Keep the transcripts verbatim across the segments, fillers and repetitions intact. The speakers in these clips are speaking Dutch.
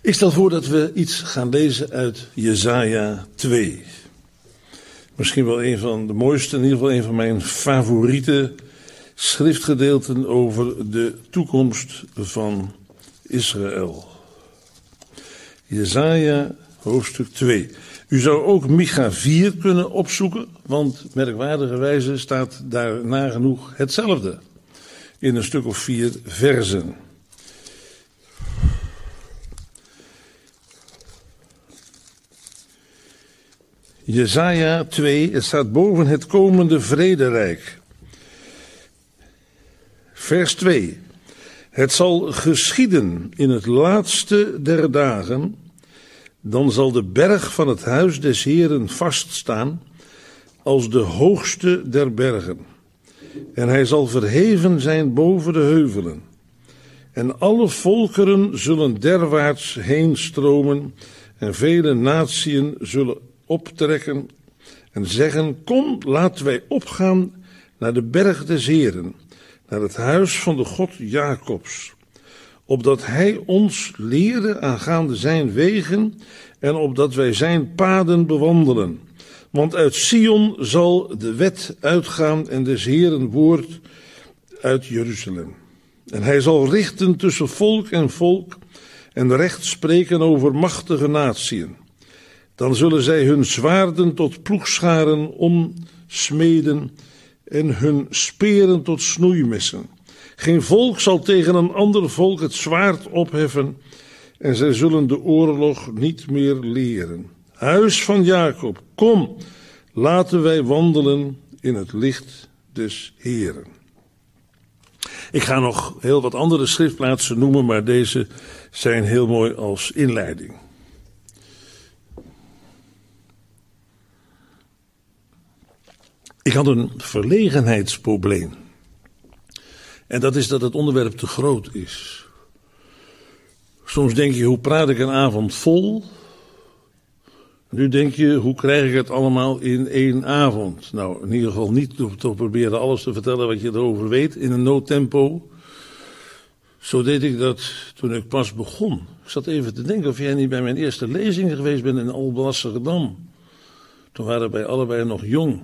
Ik stel voor dat we iets gaan lezen uit Jesaja twee. Misschien wel een van de mooiste, in ieder geval een van mijn favoriete schriftgedeelten over de toekomst van Israël. Jesaja hoofdstuk twee. U zou ook Micha vier kunnen opzoeken, want merkwaardigerwijze staat daar nagenoeg hetzelfde. In een stuk of vier versen. Jesaja twee, het staat boven het komende vrederijk. Vers twee. Het zal geschieden in het laatste der dagen, dan zal de berg van het huis des Heeren vaststaan als de hoogste der bergen. En hij zal verheven zijn boven de heuvelen. En alle volkeren zullen derwaarts heen stromen en vele natieën zullen optrekken en zeggen: kom, laten wij opgaan naar de berg des Heeren, naar het huis van de God Jacobs, opdat hij ons lere aangaande zijn wegen en opdat wij zijn paden bewandelen. Want uit Sion zal de wet uitgaan en des Heeren woord uit Jeruzalem. En hij zal richten tussen volk en volk en recht spreken over machtige natieën. Dan zullen zij hun zwaarden tot ploegscharen omsmeden en hun speren tot snoeimessen. Geen volk zal tegen een ander volk het zwaard opheffen en zij zullen de oorlog niet meer leren. Huis van Jacob, kom, laten wij wandelen in het licht des Heeren. Ik ga nog heel wat andere schriftplaatsen noemen, maar deze zijn heel mooi als inleiding. Ik had een verlegenheidsprobleem. En dat is dat het onderwerp te groot is. Soms denk je, hoe praat ik een avond vol? Nu denk je, hoe krijg ik het allemaal in één avond? Nou, in ieder geval niet door te proberen alles te vertellen wat je erover weet in een noodtempo. Zo deed ik dat toen ik pas begon. Ik zat even te denken of jij niet bij mijn eerste lezing geweest bent in Alblasserdam. Toen waren wij allebei nog jong.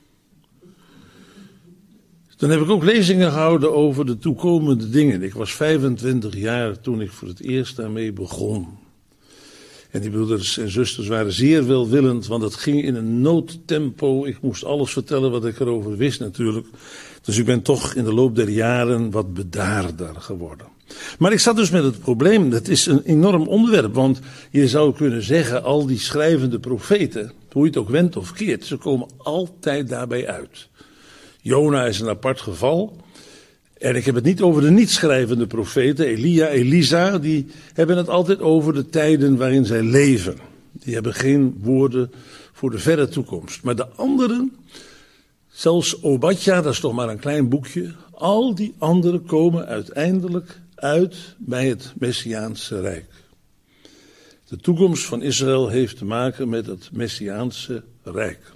Dan heb ik ook lezingen gehouden over de toekomende dingen. Ik was vijfentwintig jaar toen ik voor het eerst daarmee begon. En die broeders en zusters waren zeer welwillend, want het ging in een noodtempo. Ik moest alles vertellen wat ik erover wist natuurlijk. Dus ik ben toch in de loop der jaren wat bedaarder geworden. Maar ik zat dus met het probleem, dat is een enorm onderwerp. Want je zou kunnen zeggen, al die schrijvende profeten, hoe je het ook wendt of keert, ze komen altijd daarbij uit. Jona is een apart geval. En ik heb het niet over de niet-schrijvende profeten, Elia, Elisa, die hebben het altijd over de tijden waarin zij leven. Die hebben geen woorden voor de verre toekomst. Maar de anderen, zelfs Obadja, dat is toch maar een klein boekje, al die anderen komen uiteindelijk uit bij het Messiaanse Rijk. De toekomst van Israël heeft te maken met het Messiaanse Rijk.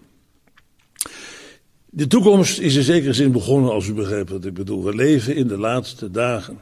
De toekomst is in zekere zin begonnen, als u begrijpt wat ik bedoel. We leven in de laatste dagen.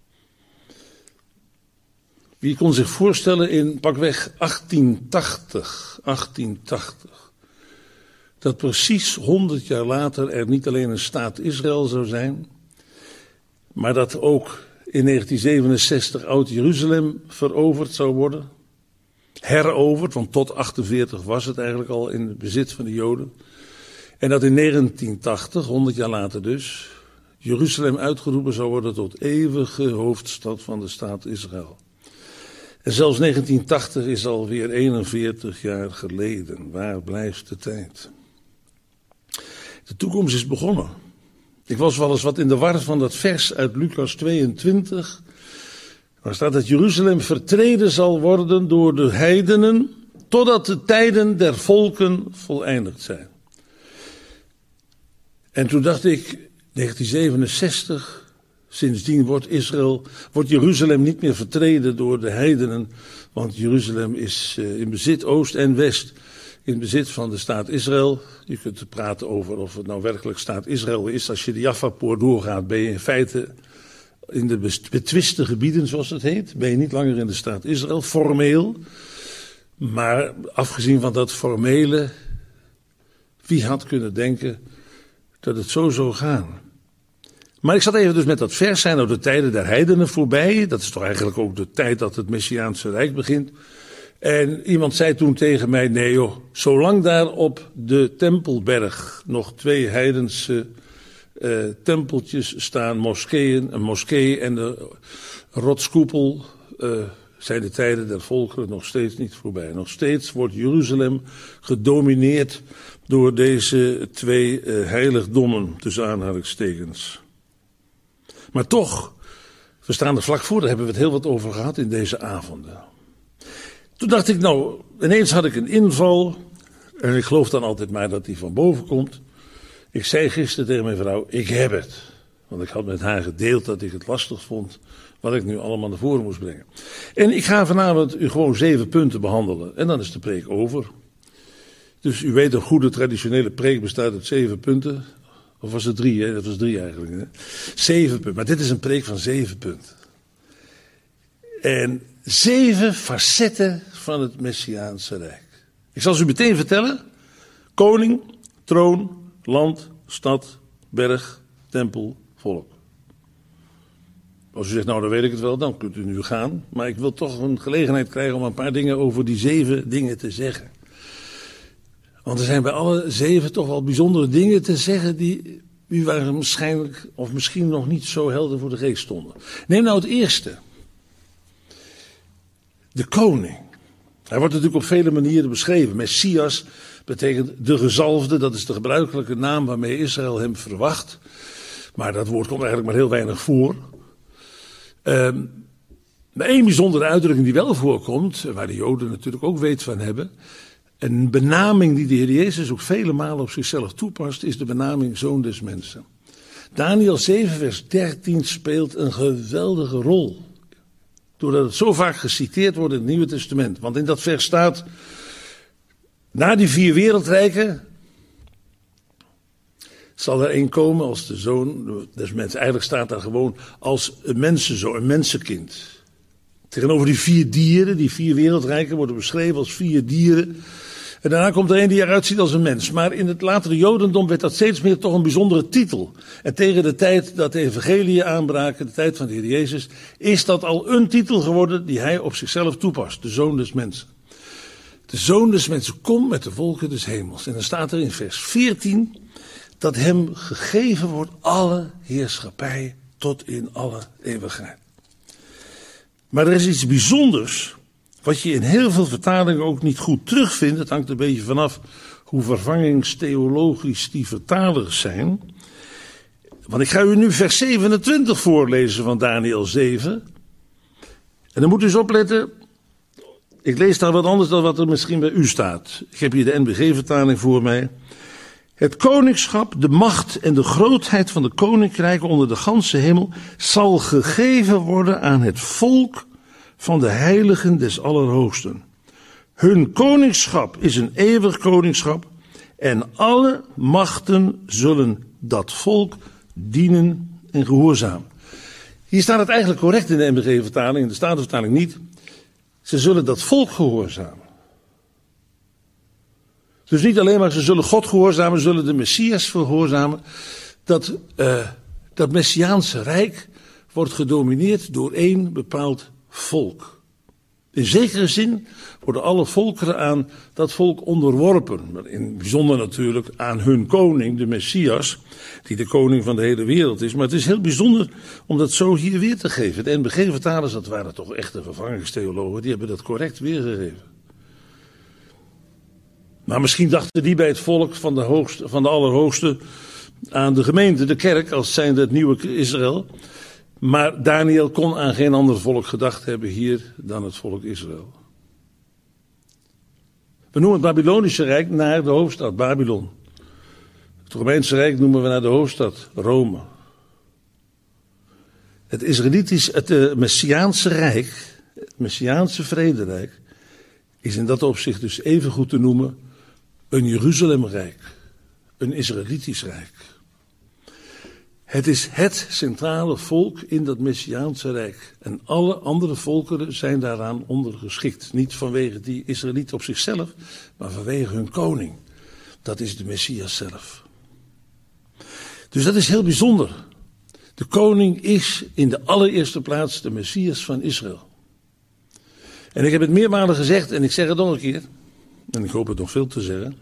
Wie kon zich voorstellen in pakweg achttien tachtig, achttien tachtig, dat precies honderd jaar later er niet alleen een staat Israël zou zijn, maar dat ook in negentien zevenenzestig Oud-Jeruzalem veroverd zou worden, heroverd, want tot achtenveertig was het eigenlijk al in het bezit van de Joden. En dat in negentien tachtig, honderd jaar later dus, Jeruzalem uitgeroepen zou worden tot eeuwige hoofdstad van de staat Israël. En zelfs negentien tachtig is alweer eenenveertig jaar geleden. Waar blijft de tijd? De toekomst is begonnen. Ik was wel eens wat in de war van dat vers uit Lucas tweeëntwintig. Waar staat dat Jeruzalem vertreden zal worden door de heidenen, totdat de tijden der volken voleindigd zijn. En toen dacht ik, negentien zevenenzestig, sindsdien wordt Israël, wordt Jeruzalem niet meer vertreden door de heidenen, want Jeruzalem is uh, in bezit, oost en west, in bezit van de staat Israël. Je kunt praten over of het nou werkelijk staat Israël is. Als je de Jaffa-poort doorgaat, ben je in feite in de betwiste gebieden, zoals het heet, ben je niet langer in de staat Israël, formeel. Maar afgezien van dat formele, wie had kunnen denken dat het zo zou gaan? Maar ik zat even dus met dat vers, zijn nou de tijden der heidenen voorbij. Dat is toch eigenlijk ook de tijd dat het Messiaanse Rijk begint. En iemand zei toen tegen mij, nee joh, zolang daar op de Tempelberg nog twee heidense uh, tempeltjes staan, moskeeën, een moskee en de rotskoepel, uh, zijn de tijden der volkeren nog steeds niet voorbij. Nog steeds wordt Jeruzalem gedomineerd door deze twee uh, heiligdommen, tussen aanhalingstekens. Maar toch, we staan er vlak voor, daar hebben we het heel wat over gehad in deze avonden. Toen dacht ik, nou, ineens had ik een inval. En ik geloof dan altijd maar dat die van boven komt. Ik zei gisteren tegen mijn vrouw, ik heb het. Want ik had met haar gedeeld dat ik het lastig vond wat ik nu allemaal naar voren moest brengen. En ik ga vanavond u gewoon zeven punten behandelen. En dan is de preek over. Dus u weet, een goede traditionele preek bestaat uit zeven punten. Of was het drie, hè? Dat was drie eigenlijk. Hè? Zeven punten. Maar dit is een preek van zeven punten. En zeven facetten van het Messiaanse Rijk. Ik zal ze u meteen vertellen. Koning, troon, land, stad, berg, tempel, volk. Als u zegt, nou dan weet ik het wel, dan kunt u nu gaan. Maar ik wil toch een gelegenheid krijgen om een paar dingen over die zeven dingen te zeggen. Want er zijn bij alle zeven toch wel bijzondere dingen te zeggen die u waren waarschijnlijk of misschien nog niet zo helder voor de geest stonden. Neem nou het eerste. De koning. Hij wordt natuurlijk op vele manieren beschreven. Messias betekent de gezalfde, dat is de gebruikelijke naam waarmee Israël hem verwacht. Maar dat woord komt eigenlijk maar heel weinig voor. Um, maar één bijzondere uitdrukking die wel voorkomt, waar de Joden natuurlijk ook weet van hebben. Een benaming die de Heer Jezus ook vele malen op zichzelf toepast, is de benaming Zoon des Mensen. Daniël zeven vers dertien speelt een geweldige rol. Doordat het zo vaak geciteerd wordt in het Nieuwe Testament. Want in dat vers staat, na die vier wereldrijken zal er één komen als de zoon des mensen. Eigenlijk staat daar gewoon als een mensenzoon, een mensenkind. Tegenover die vier dieren, die vier wereldrijken worden beschreven als vier dieren. En daarna komt er een die eruit ziet als een mens. Maar in het latere Jodendom werd dat steeds meer toch een bijzondere titel. En tegen de tijd dat de evangelieën aanbraken, de tijd van de Heer Jezus, is dat al een titel geworden die hij op zichzelf toepast. De Zoon des Mensen. De Zoon des Mensen komt met de wolken des hemels. En dan staat er in vers veertien dat hem gegeven wordt alle heerschappij tot in alle eeuwigheid. Maar er is iets bijzonders, wat je in heel veel vertalingen ook niet goed terugvindt. Het hangt een beetje vanaf hoe vervangingstheologisch die vertalers zijn. Want ik ga u nu vers zevenentwintig voorlezen van Daniël zeven. En dan moet u eens opletten. Ik lees daar wat anders dan wat er misschien bij u staat. Ik heb hier de N B G-vertaling voor mij. Het koningschap, de macht en de grootheid van de koninkrijken onder de ganse hemel zal gegeven worden aan het volk van de heiligen des Allerhoogsten. Hun koningschap is een eeuwig koningschap en alle machten zullen dat volk dienen en gehoorzamen. Hier staat het eigenlijk correct in de N B G-vertaling, in de Statenvertaling niet. Ze zullen dat volk gehoorzamen. Dus niet alleen maar ze zullen God gehoorzamen, zullen de Messias gehoorzamen. Dat, uh, dat Messiaanse Rijk wordt gedomineerd door één bepaald volk. In zekere zin worden alle volkeren aan dat volk onderworpen. Maar in het bijzonder natuurlijk aan hun koning, de Messias, die de koning van de hele wereld is. Maar het is heel bijzonder om dat zo hier weer te geven. De N B G-vertalers, dat waren toch echte vervangingstheologen, die hebben dat correct weergegeven. Maar misschien dachten die bij het volk van de, hoogste, van de Allerhoogste aan de gemeente, de kerk, als zijnde het nieuwe Israël. Maar Daniël kon aan geen ander volk gedacht hebben hier dan het volk Israël. We noemen het Babylonische Rijk naar de hoofdstad Babylon. Het Romeinse Rijk noemen we naar de hoofdstad Rome. Het Israëlitisch, het uh, Messiaanse Rijk, het Messiaanse Vrederijk, is in dat opzicht dus even goed te noemen een Jeruzalemrijk, een Israëlitisch Rijk. Het is het centrale volk in dat Messiaanse rijk. En alle andere volkeren zijn daaraan ondergeschikt. Niet vanwege die Israëlieten op zichzelf, maar vanwege hun koning. Dat is de Messias zelf. Dus dat is heel bijzonder. De koning is in de allereerste plaats de Messias van Israël. En ik heb het meermalen gezegd en ik zeg het nog een keer. En ik hoop het nog veel te zeggen.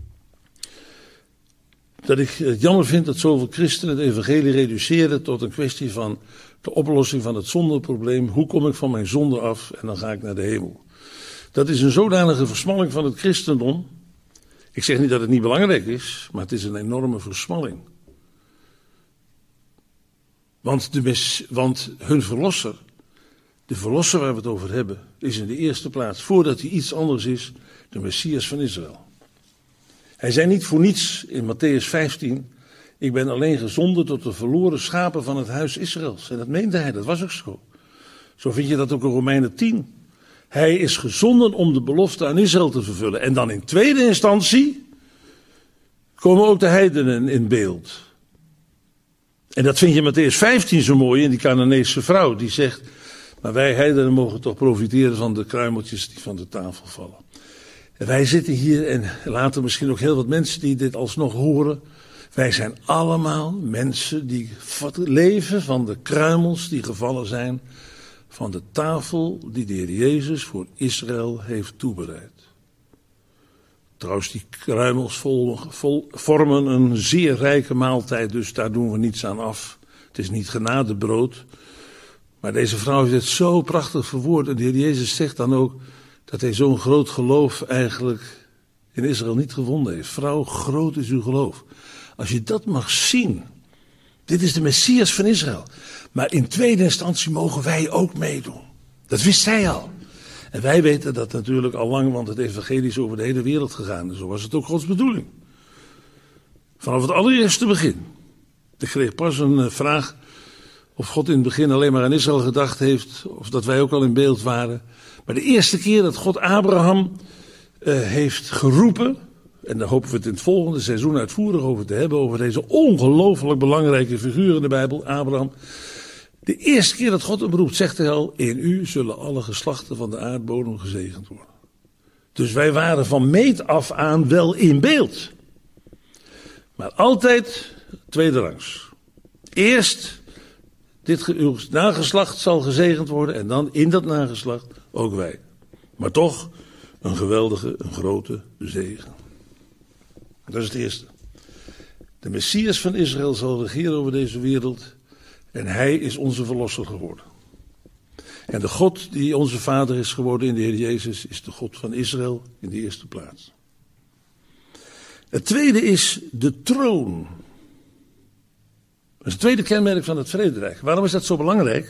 Dat ik het jammer vind dat zoveel christenen het evangelie reduceren tot een kwestie van de oplossing van het zondeprobleem. Hoe kom ik van mijn zonde af en dan ga ik naar de hemel. Dat is een zodanige versmalling van het christendom. Ik zeg niet dat het niet belangrijk is, maar het is een enorme versmalling. Want, de mes, want hun verlosser, de verlosser waar we het over hebben, is in de eerste plaats, voordat hij iets anders is, de Messias van Israël. Hij zei niet voor niets in Matthäus vijftien, ik ben alleen gezonden tot de verloren schapen van het huis Israëls. En dat meende hij, dat was ook zo. Zo vind je dat ook in Romeinen tien. Hij is gezonden om de belofte aan Israël te vervullen. En dan in tweede instantie komen ook de heidenen in beeld. En dat vind je in Matthäus vijftien zo mooi in die Canaanese vrouw. Die zegt, maar wij heidenen mogen toch profiteren van de kruimeltjes die van de tafel vallen. En wij zitten hier en later misschien ook heel wat mensen die dit alsnog horen. Wij zijn allemaal mensen die leven van de kruimels die gevallen zijn van de tafel die de Heer Jezus voor Israël heeft toebereid. Trouwens, die kruimels vol, vol, vormen een zeer rijke maaltijd, dus daar doen we niets aan af. Het is niet genadebrood. Maar deze vrouw heeft het zo prachtig verwoord. En de Heer Jezus zegt dan ook dat hij zo'n groot geloof eigenlijk in Israël niet gevonden heeft. Vrouw, groot is uw geloof. Als je dat mag zien, dit is de Messias van Israël. Maar in tweede instantie mogen wij ook meedoen. Dat wist zij al. En wij weten dat natuurlijk al lang, want het evangelie is over de hele wereld gegaan. En zo was het ook Gods bedoeling. Vanaf het allereerste begin. Ik kreeg pas een vraag of God in het begin alleen maar aan Israël gedacht heeft, of dat wij ook al in beeld waren. Maar de eerste keer dat God Abraham uh, heeft geroepen, en daar hopen we het in het volgende seizoen uitvoerig over te hebben, over deze ongelooflijk belangrijke figuur in de Bijbel, Abraham. De eerste keer dat God hem roept, zegt hij al, in u zullen alle geslachten van de aardbodem gezegend worden. Dus wij waren van meet af aan wel in beeld. Maar altijd tweede rangs. Eerst, dit uw nageslacht zal gezegend worden en dan in dat nageslacht ook wij. Maar toch een geweldige, een grote zegen. Dat is het eerste. De Messias van Israël zal regeren over deze wereld. En hij is onze verlosser geworden. En de God die onze vader is geworden in de Heer Jezus is de God van Israël in de eerste plaats. Het tweede is de troon. Dat is het tweede kenmerk van het vrederijk. Waarom is dat zo belangrijk?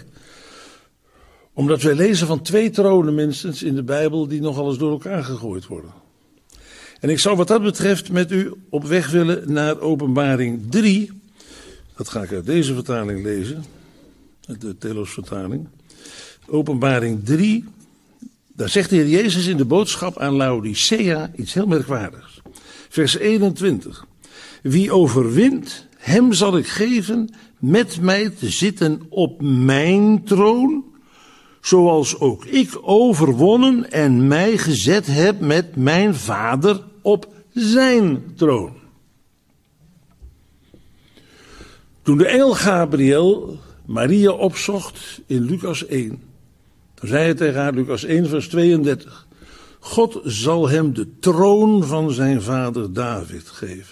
Omdat wij lezen van twee tronen minstens in de Bijbel die nogal eens door elkaar gegooid worden. En ik zou wat dat betreft met u op weg willen naar Openbaring drie. Dat ga ik uit deze vertaling lezen. De Telos-vertaling. Openbaring drie. Daar zegt de Heer Jezus in de boodschap aan Laodicea iets heel merkwaardigs. Vers eenentwintig. Wie overwint, hem zal ik geven met mij te zitten op mijn troon, zoals ook ik overwonnen en mij gezet heb met mijn vader op zijn troon. Toen de engel Gabriel Maria opzocht in Lucas één, toen zei hij tegen haar, Lucas één vers tweeëndertig, God zal hem de troon van zijn vader David geven.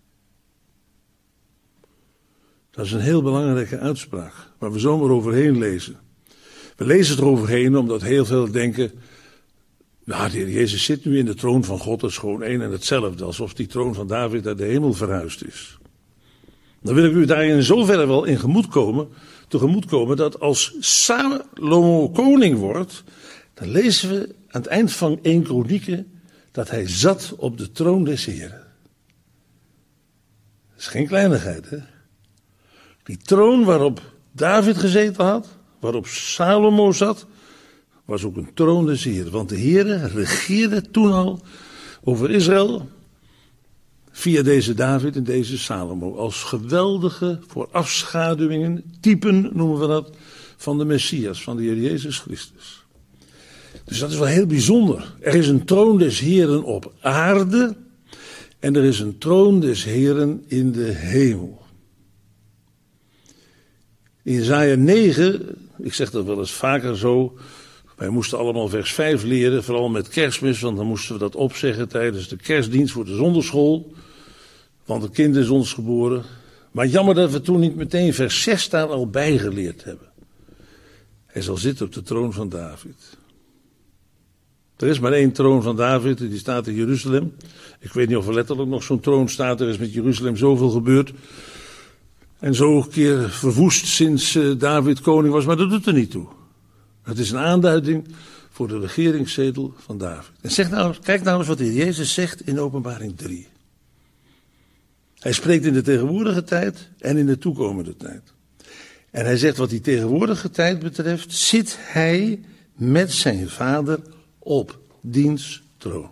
Dat is een heel belangrijke uitspraak, waar we zomaar overheen lezen. We lezen het eroverheen omdat heel veel denken, nou, de Heer Jezus zit nu in de troon van God, dat is gewoon één en hetzelfde, alsof die troon van David naar de hemel verhuisd is. Dan wil ik u daar in zoverre wel in gemoed komen, tegemoet komen dat als Salomo koning wordt, dan lezen we aan het eind van één Kronieken dat hij zat op de troon des Heren. Dat is geen kleinigheid, hè? Die troon waarop David gezeten had, waarop Salomo zat, was ook een troon des Heren. Want de Heere regeerde toen al over Israël. via deze David en deze Salomo. Als geweldige voorafschaduwingen, typen noemen we dat, van de Messias, van de Heer Jezus Christus. Dus dat is wel heel bijzonder. Er is een troon des Heeren op aarde en er is een troon des Heeren in de hemel. In Jesaja negen, ik zeg dat wel eens vaker zo, wij moesten allemaal vers vijf leren, vooral met Kerstmis, want dan moesten we dat opzeggen tijdens de kerstdienst voor de zonderschool, want een kind is ons geboren. Maar jammer dat we toen niet meteen vers zes daar al bijgeleerd hebben. Hij zal zitten op de troon van David. Er is maar één troon van David, die staat in Jeruzalem. Ik weet niet of er letterlijk nog zo'n troon staat, er is met Jeruzalem zoveel gebeurd. En zo een keer verwoest sinds uh, David koning was, maar dat doet er niet toe. Het is een aanduiding voor de regeringszetel van David. En zeg nou, kijk nou eens wat de Heer Jezus zegt in Openbaring drie. Hij spreekt in de tegenwoordige tijd en in de toekomende tijd. En hij zegt wat die tegenwoordige tijd betreft, zit hij met zijn vader op diens troon.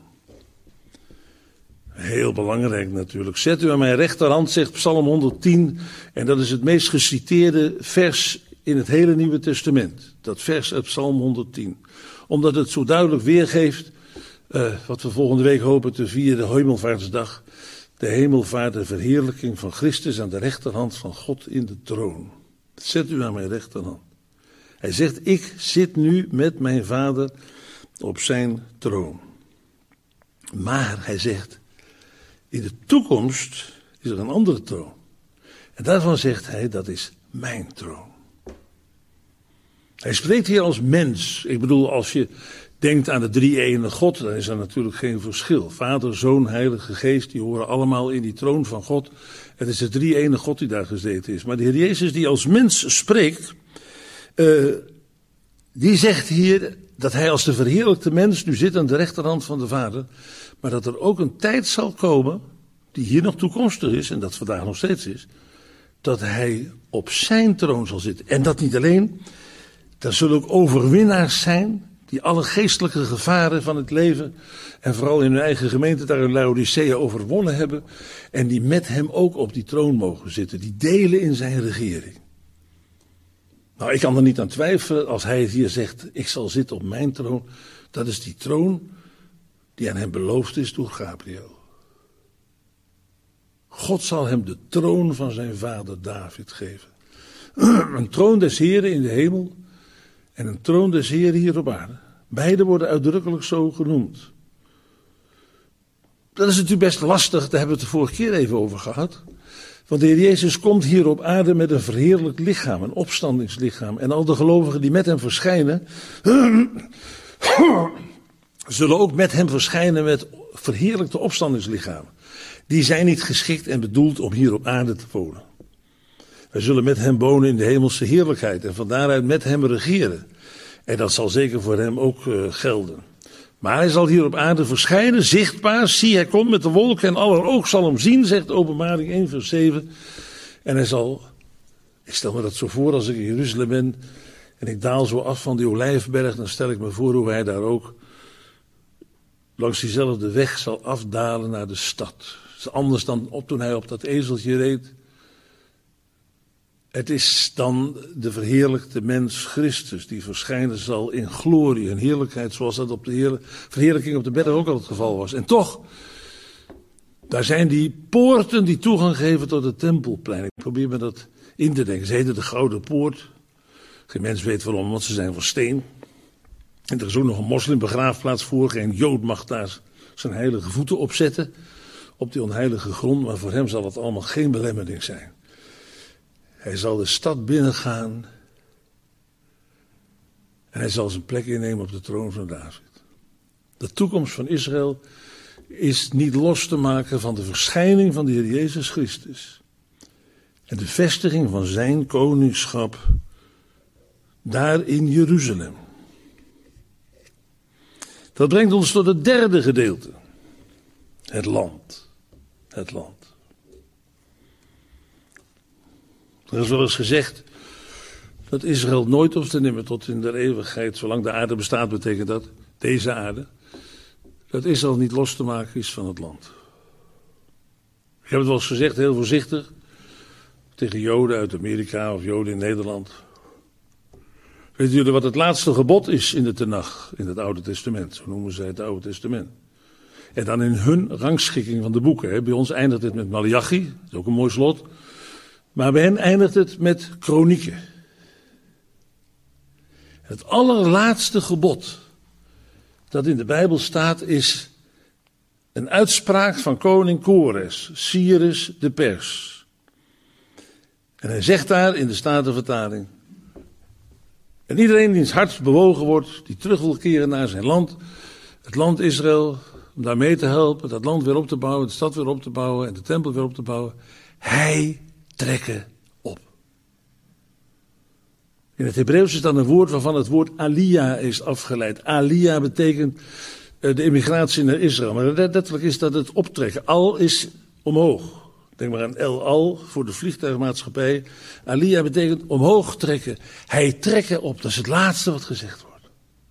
Heel belangrijk natuurlijk. Zet u aan mijn rechterhand, zegt Psalm honderdtien. En dat is het meest geciteerde vers in het hele Nieuwe Testament. Dat vers uit Psalm honderdtien. Omdat het zo duidelijk weergeeft, uh, wat we volgende week hopen te vieren, de Hemelvaartsdag. De hemelvaart, de verheerlijking van Christus aan de rechterhand van God in de troon. Zet u aan mijn rechterhand. Hij zegt, ik zit nu met mijn vader op zijn troon. Maar hij zegt, in de toekomst is er een andere troon. En daarvan zegt hij, dat is mijn troon. Hij spreekt hier als mens. Ik bedoel, als je denkt aan de drie-ene God, dan is er natuurlijk geen verschil. Vader, Zoon, Heilige Geest, die horen allemaal in die troon van God. Het is de drie-ene God die daar gezeten is. Maar de Heer Jezus die als mens spreekt, uh, die zegt hier dat hij als de verheerlijkte mens nu zit aan de rechterhand van de Vader. Maar dat er ook een tijd zal komen, die hier nog toekomstig is, en dat vandaag nog steeds is, dat hij op zijn troon zal zitten. En dat niet alleen, er zullen ook overwinnaars zijn, die alle geestelijke gevaren van het leven, en vooral in hun eigen gemeente daar in Laodicea overwonnen hebben, en die met hem ook op die troon mogen zitten, die delen in zijn regering. Nou, ik kan er niet aan twijfelen als hij hier zegt, ik zal zitten op mijn troon, dat is die troon die aan hem beloofd is door Gabriel. God zal hem de troon van zijn vader David geven. Een troon des Heren in de hemel en een troon des Heren hier op aarde. Beide worden uitdrukkelijk zo genoemd. Dat is natuurlijk best lastig, daar hebben we het de vorige keer even over gehad. Want de Heer Jezus komt hier op aarde met een verheerlijkt lichaam, een opstandingslichaam. En al de gelovigen die met hem verschijnen, zullen ook met hem verschijnen met verheerlijkte opstandingslichamen. Die zijn niet geschikt en bedoeld om hier op aarde te wonen. Wij zullen met hem wonen in de hemelse heerlijkheid en van daaruit met hem regeren. En dat zal zeker voor hem ook uh, gelden. Maar hij zal hier op aarde verschijnen, zichtbaar. Zie, hij komt met de wolken en aller oog zal hem zien, zegt Openbaring één vers zeven. En hij zal, ik stel me dat zo voor als ik in Jeruzalem ben en ik daal zo af van die Olijfberg, dan stel ik me voor hoe hij daar ook langs diezelfde weg zal afdalen naar de stad. Dat is anders dan op toen hij op dat ezeltje reed. Het is dan de verheerlijkte mens Christus die verschijnen zal in glorie en heerlijkheid, zoals dat op de heer, verheerlijking op de berg ook al het geval was. En toch, daar zijn die poorten die toegang geven tot het tempelplein. Ik probeer me dat in te denken. Ze heten de Gouden Poort. Geen mens weet waarom, want ze zijn van steen. En er is ook nog een moslimbegraafplaats voor. Geen Jood mag daar zijn heilige voeten op zetten, op die onheilige grond. Maar voor hem zal het allemaal geen belemmering zijn. Hij zal de stad binnengaan en hij zal zijn plek innemen op de troon van David. De toekomst van Israël is niet los te maken van de verschijning van de Heer Jezus Christus. En de vestiging van zijn koningschap daar in Jeruzalem. Dat brengt ons tot het derde gedeelte. Het land. Het land. Er is wel eens gezegd dat Israël nooit of te nimmer tot in de eeuwigheid, zolang de aarde bestaat betekent dat, deze aarde, dat Israël niet los te maken is van het land. heb het wel eens gezegd, heel voorzichtig, tegen Joden uit Amerika of Joden in Nederland. Weten jullie wat het laatste gebod is in de Tenach, in het Oude Testament? Zo noemen zij het Oude Testament. En dan in hun rangschikking van de boeken. Hè. Bij ons eindigt het met Maleachi, dat is ook een mooi slot. Maar bij hen eindigt het met Kronieken. Het allerlaatste gebod dat in de Bijbel staat is een uitspraak van koning Kores, Cyrus de Pers. En hij zegt daar in de Statenvertaling: en iedereen wiens hart bewogen wordt, die terug wil keren naar zijn land, het land Israël, om daar mee te helpen, dat land weer op te bouwen, de stad weer op te bouwen en de tempel weer op te bouwen, hij trekken op. In het Hebreeuws is dan een woord waarvan het woord Aliyah is afgeleid. Aliyah betekent uh, de immigratie naar Israël. Maar letterlijk is dat het optrekken. Al is omhoog. Denk maar aan El Al voor de vliegtuigmaatschappij. Aliyah betekent omhoog trekken. Hij trekken op. Dat is het laatste wat gezegd wordt.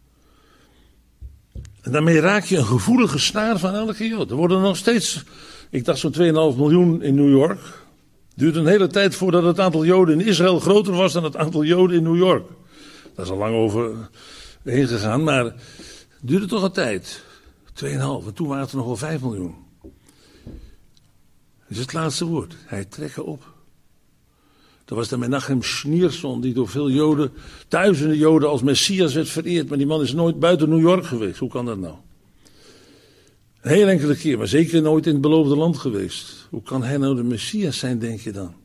En daarmee raak je een gevoelige snaar van elke Jood. Er worden nog steeds, ik dacht zo'n twee komma vijf miljoen in New York. Het duurde een hele tijd voordat het aantal Joden in Israël groter was dan het aantal Joden in New York. Daar is al lang over heen gegaan, maar het duurde toch een tijd. twee komma vijf, en toen waren het er nog wel vijf miljoen. Dat is het laatste woord. Hij trekken op. Dat was de Menachem Schneerson, die door veel Joden, duizenden Joden als Messias werd vereerd. Maar die man is nooit buiten New York geweest. Hoe kan dat nou? Een heel enkele keer, maar zeker nooit in het beloofde land geweest. Hoe kan hij nou de Messias zijn, denk je dan?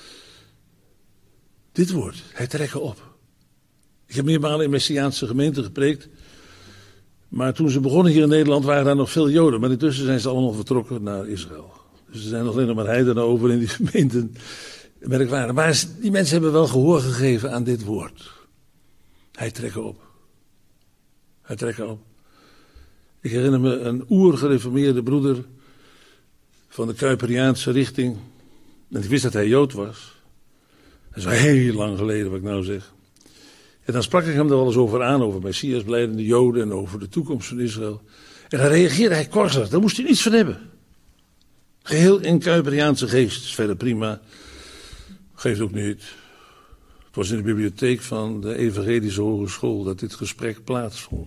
Dit woord, hij trekken op. Ik heb meermalen in Messiaanse gemeenten gepreekt. Maar toen ze begonnen hier in Nederland waren daar nog veel Joden. Maar intussen zijn ze allemaal vertrokken naar Israël. Dus er zijn nog alleen nog maar heidenen over in die gemeenten. Merkwaardig. Maar die mensen hebben wel gehoor gegeven aan dit woord. Hij trekken op. Hij trekken op. Ik herinner me een oergereformeerde broeder van de Kuiperiaanse richting. En ik wist dat hij Jood was. Dat is al heel lang geleden wat ik nou zeg. En dan sprak ik hem er wel eens over aan, over Messias, blijdende Joden en over de toekomst van Israël. En dan reageerde hij korzelig, daar moest hij niets van hebben. Geheel in Kuiperiaanse geest, is verder prima. Geeft ook niet. Het was in de bibliotheek van de Evangelische Hogeschool dat dit gesprek plaatsvond.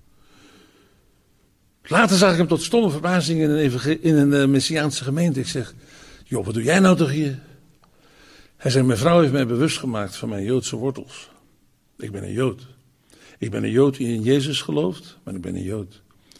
Later zag ik hem tot stomme verbazing in een, in een uh, Messiaanse gemeente. Ik zeg, joh, wat doe jij nou toch hier? Hij zei, mijn vrouw heeft mij bewust gemaakt van mijn Joodse wortels. Ik ben een Jood. Ik ben een Jood die in Jezus gelooft, maar ik ben een Jood.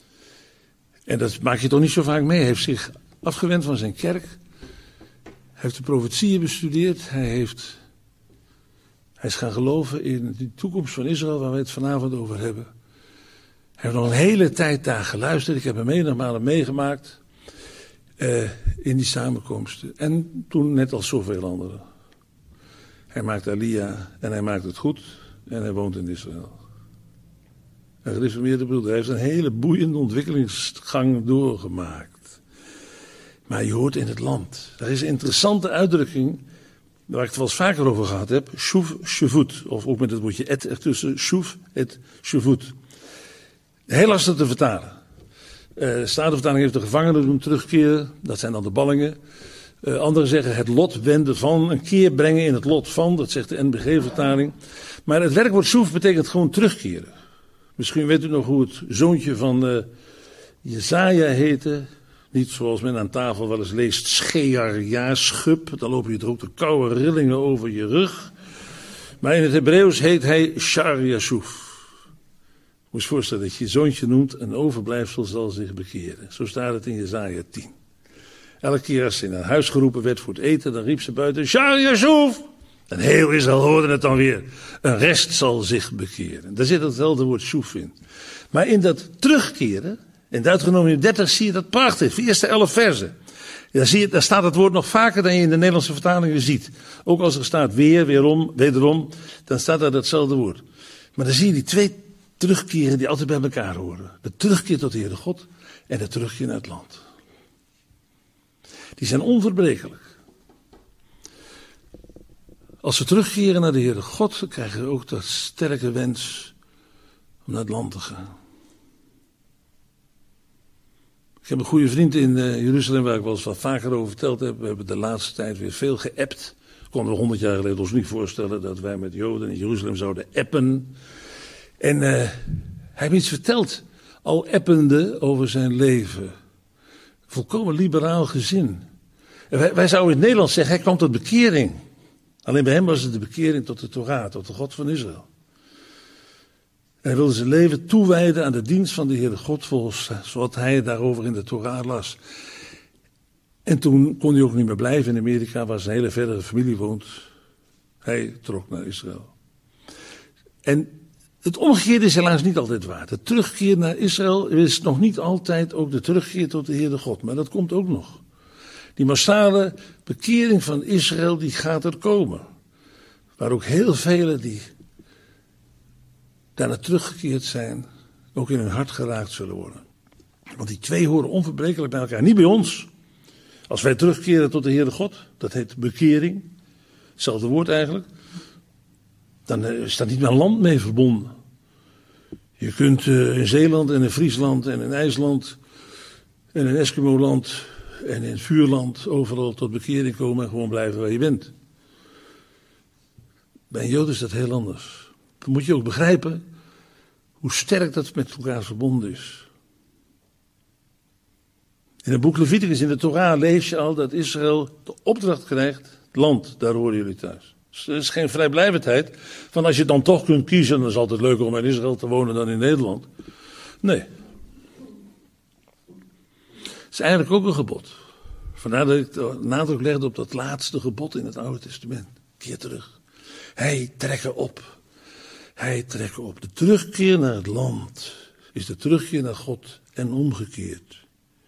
En dat maak je toch niet zo vaak mee. Hij heeft zich afgewend van zijn kerk. Hij heeft de profetieën bestudeerd. Hij, heeft, hij is gaan geloven in de toekomst van Israël, waar we het vanavond over hebben. Hij heeft nog een hele tijd daar geluisterd. Ik heb hem menig malen meegemaakt uh, in die samenkomsten. En toen net als zoveel anderen. Hij maakt Aliyah en hij maakt het goed en hij woont in Israël. Een gereformeerde broeder. Hij heeft een hele boeiende ontwikkelingsgang doorgemaakt. Maar je hoort in het land. Er is een interessante uitdrukking, waar ik het wel eens vaker over gehad heb. Shuv shevut. Of ook met het woordje et ertussen. Shuv et shevut. Heel lastig te vertalen. Uh, de Statenvertaling heeft de gevangenen doen terugkeren. Dat zijn dan de ballingen. Uh, anderen zeggen het lot wenden van. Een keer brengen in het lot van. Dat zegt de N B G-vertaling. Maar het werkwoord shuv betekent gewoon terugkeren. Misschien weet u nog hoe het zoontje van uh, Jesaja heette. Niet zoals men aan tafel wel eens leest, Schearja, schub. Dan lopen je toch ook de koude rillingen over je rug. Maar in het Hebreeuws heet hij Shar-Yashuv. Moet je voorstellen dat je je zoontje noemt, een overblijfsel zal zich bekeren. Zo staat het in Jesaja tien. Elke keer als ze in haar huis geroepen werd voor het eten, dan riep ze buiten, Shar-Yashuv! En heel Israël hoorde het dan weer. Een rest zal zich bekeren. Daar zit hetzelfde woord shuv in. Maar in dat terugkeren, in Deuteronomium dertig zie je dat prachtig. De eerste elf versen. Daar, zie je, daar staat het woord nog vaker dan je in de Nederlandse vertalingen ziet. Ook als er staat weer, weerom, wederom, dan staat daar datzelfde woord. Maar dan zie je die twee terugkeren die altijd bij elkaar horen. De terugkeer tot de Heere God en de terugkeer naar het land. Die zijn onverbrekelijk. Als we terugkeren naar de Heere God, dan krijgen we ook dat sterke wens om naar het land te gaan. Ik heb een goede vriend in uh, Jeruzalem waar ik wel eens wat vaker over verteld heb. We hebben de laatste tijd weer veel geappt. Konden we honderd jaar geleden ons niet voorstellen dat wij met Joden in Jeruzalem zouden appen. En uh, hij heeft iets verteld, al appende over zijn leven. Volkomen liberaal gezin. En wij, wij zouden in het Nederlands zeggen, hij kwam tot bekering. Alleen bij hem was het de bekering tot de Torah, tot de God van Israël. En hij wilde zijn leven toewijden aan de dienst van de Heere God, volgens zoals hij daarover in de Torah las. En toen kon hij ook niet meer blijven in Amerika, waar zijn hele verdere familie woont. Hij trok naar Israël. En het omgekeerde is helaas niet altijd waar. De terugkeer naar Israël is nog niet altijd ook de terugkeer tot de Heere God. Maar dat komt ook nog. Die massale bekering van Israël, die gaat er komen. Waar ook heel velen die daarna teruggekeerd zijn, ook in hun hart geraakt zullen worden. Want die twee horen onverbrekelijk bij elkaar. Niet bij ons. Als wij terugkeren tot de Heere God, dat heet bekering. Hetzelfde woord eigenlijk. Dan is daar niet meer een land mee verbonden. Je kunt uh, in Zeeland en in Friesland en in IJsland en in Eskimo-land en in Vuurland overal tot bekering komen en gewoon blijven waar je bent. Bij een Jood is dat heel anders. Dan moet je ook begrijpen hoe sterk dat met elkaar verbonden is. In het boek Leviticus in de Torah lees je al dat Israël de opdracht krijgt, het land, daar horen jullie thuis. Dus er is geen vrijblijvendheid van als je dan toch kunt kiezen, dan is het altijd leuker om in Israël te wonen dan in Nederland. Nee. Het is eigenlijk ook een gebod. Vandaar dat ik de nadruk legde op dat laatste gebod in het Oude Testament. Keer terug. Hij trekken op. Hij trekken op. De terugkeer naar het land is de terugkeer naar God en omgekeerd.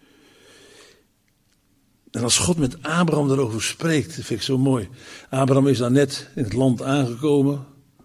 En als God met Abraham daarover spreekt, dat vind ik zo mooi. Abraham is dan net in het land aangekomen.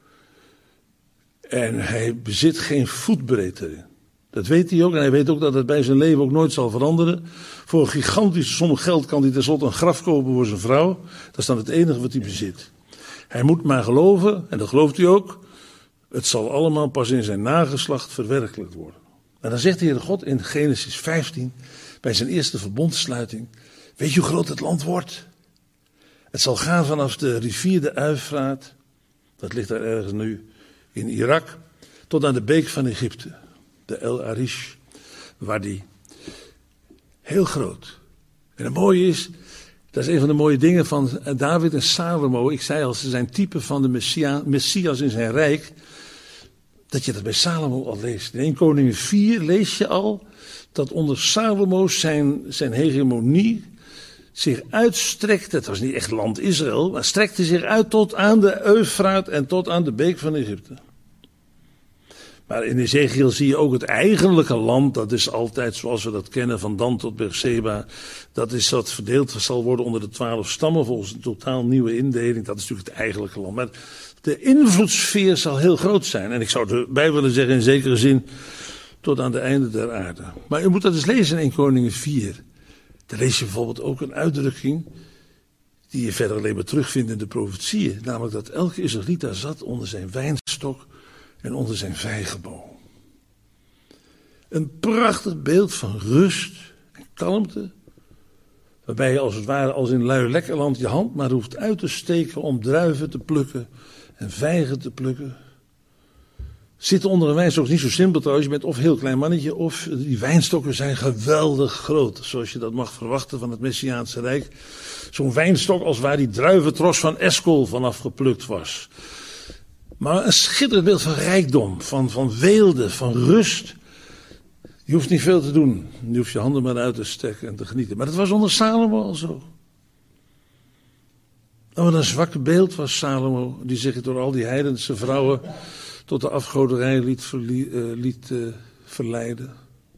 En hij bezit geen voetbreed erin. Dat weet hij ook. En hij weet ook dat het bij zijn leven ook nooit zal veranderen. Voor een gigantische som geld kan hij tenslotte een graf kopen voor zijn vrouw. Dat is dan het enige wat hij bezit. Hij moet maar geloven, en dat gelooft hij ook. Het zal allemaal pas in zijn nageslacht verwerkelijkt worden. En dan zegt de Heere God in Genesis vijftien, bij zijn eerste verbondssluiting. Weet je hoe groot het land wordt? Het zal gaan vanaf de rivier de Uifraat, dat ligt daar ergens nu in Irak, tot aan de beek van Egypte, de El Arish, waar die heel groot. En het mooie is, dat is een van de mooie dingen van David en Salomo. Ik zei al, ze zijn typen van de Messia, Messias in zijn rijk, dat je dat bij Salomo al leest. In eerste Koningen vier lees je al dat onder Salomo zijn, zijn hegemonie zich uitstrekt. Het was niet echt land Israël, maar strekte zich uit tot aan de Eufraat en tot aan de beek van Egypte. Maar in Ezekiel zie je ook het eigenlijke land. Dat is altijd zoals we dat kennen, van Dan tot Beersheba. Dat is wat verdeeld zal worden onder de twaalf stammen volgens een totaal nieuwe indeling. Dat is natuurlijk het eigenlijke land. Maar de invloedssfeer zal heel groot zijn. En ik zou erbij willen zeggen in zekere zin tot aan de einde der aarde. Maar u moet dat eens lezen in eerste Koningen vier. Daar lees je bijvoorbeeld ook een uitdrukking die je verder alleen maar terugvindt in de profetieën. Namelijk dat elke Israëliet daar zat onder zijn wijnstok en onder zijn vijgenboom. Een prachtig beeld van rust en kalmte. Waarbij je als het ware als in lui lekkerland je hand maar hoeft uit te steken om druiven te plukken en vijgen te plukken. Zitten onder een wijnstok is niet zo simpel trouwens. Je bent of een heel klein mannetje of die wijnstokken zijn geweldig groot. Zoals je dat mag verwachten van het Messiaanse Rijk. Zo'n wijnstok als waar die druiventros van Eskol vanaf geplukt was. Maar een schitterend beeld van rijkdom, van, van weelde, van rust. Je hoeft niet veel te doen. Je hoeft je handen maar uit te steken en te genieten. Maar dat was onder Salomo al zo. En wat een zwakke beeld was Salomo, die zich door al die heidense vrouwen tot de afgoderij liet, verlie, uh, liet uh, verleiden.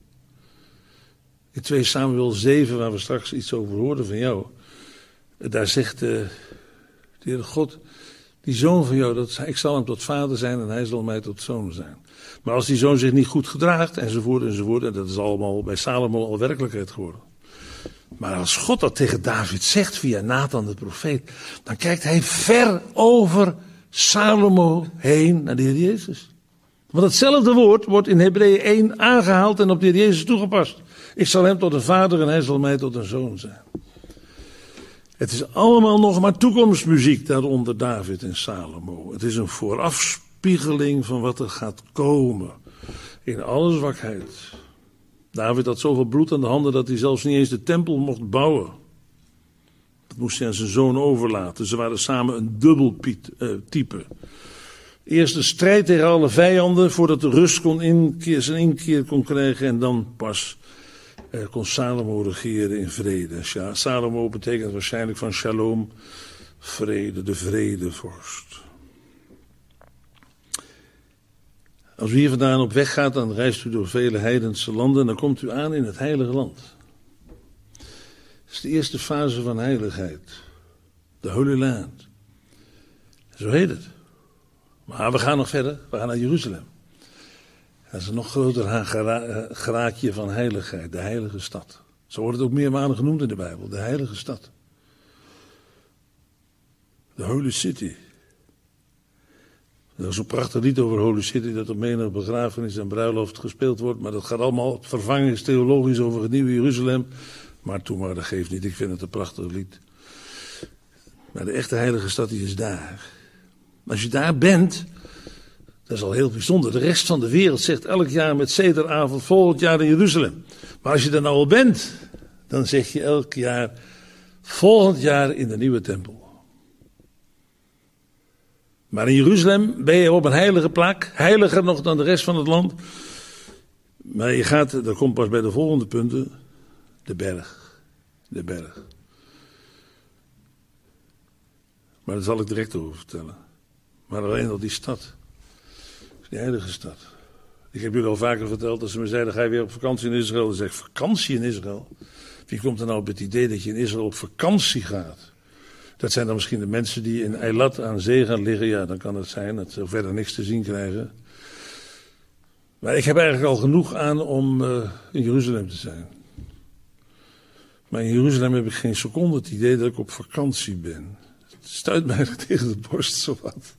In twee Samuel zeven, waar we straks iets over hoorden van jou, daar zegt uh, de Heere God, die zoon van jou, dat, ik zal hem tot vader zijn en hij zal mij tot zoon zijn. Maar als die zoon zich niet goed gedraagt, enzovoort, enzovoort, en dat is allemaal bij Salomo al werkelijkheid geworden. Maar als God dat tegen David zegt via Nathan de profeet, dan kijkt hij ver over Salomo heen naar de Heer Jezus. Want hetzelfde woord wordt in Hebreeën één aangehaald en op de Heer Jezus toegepast. Ik zal hem tot een vader en hij zal mij tot een zoon zijn. Het is allemaal nog maar toekomstmuziek daaronder David en Salomo. Het is een voorafspiegeling van wat er gaat komen. In alle zwakheid. David had zoveel bloed aan de handen dat hij zelfs niet eens de tempel mocht bouwen. Dat moest hij aan zijn zoon overlaten. Ze waren samen een dubbel type. Eerst een strijd tegen alle vijanden voordat de rust kon inkeer, zijn inkeer kon krijgen. En dan pas eh, kon Salomo regeren in vrede. Salomo betekent waarschijnlijk van shalom, vrede, de vredevorst. Als u hier vandaan op weg gaat, dan reist u door vele heidense landen en dan komt u aan in het heilige land. Dat is de eerste fase van heiligheid. De Holy Land. Zo heet het. Maar we gaan nog verder, we gaan naar Jeruzalem. Dat is een nog groter graadje van heiligheid, de heilige stad. Zo wordt het ook meermalen genoemd in de Bijbel, de heilige stad. De Holy City. Er is een prachtig lied over Holy City dat op menig begrafenis en bruiloft gespeeld wordt. Maar dat gaat allemaal vervangingstheologisch over het nieuwe Jeruzalem. Maar toen maar, dat geeft niet. Ik vind het een prachtig lied. Maar de echte heilige stad die is daar. Als je daar bent, dat is al heel bijzonder. De rest van de wereld zegt elk jaar met Sederavond volgend jaar in Jeruzalem. Maar als je er nou al bent, dan zeg je elk jaar volgend jaar in de nieuwe tempel. Maar in Jeruzalem ben je op een heilige plek, heiliger nog dan de rest van het land. Maar je gaat, dat komt pas bij de volgende punten, de berg. De berg. Maar daar zal ik direct over vertellen. Maar alleen al die stad. Die heilige stad. Ik heb jullie al vaker verteld, als ze me zeiden, ga je weer op vakantie in Israël? Dan zeg ik, vakantie in Israël? Wie komt er nou op het idee dat je in Israël op vakantie gaat? Dat zijn dan misschien de mensen die in Eilat aan zee gaan liggen. Ja, dan kan het zijn dat ze verder niks te zien krijgen. Maar ik heb eigenlijk al genoeg aan om uh, in Jeruzalem te zijn. Maar in Jeruzalem heb ik geen seconde het idee dat ik op vakantie ben. Het stuit mij tegen de borst zo wat.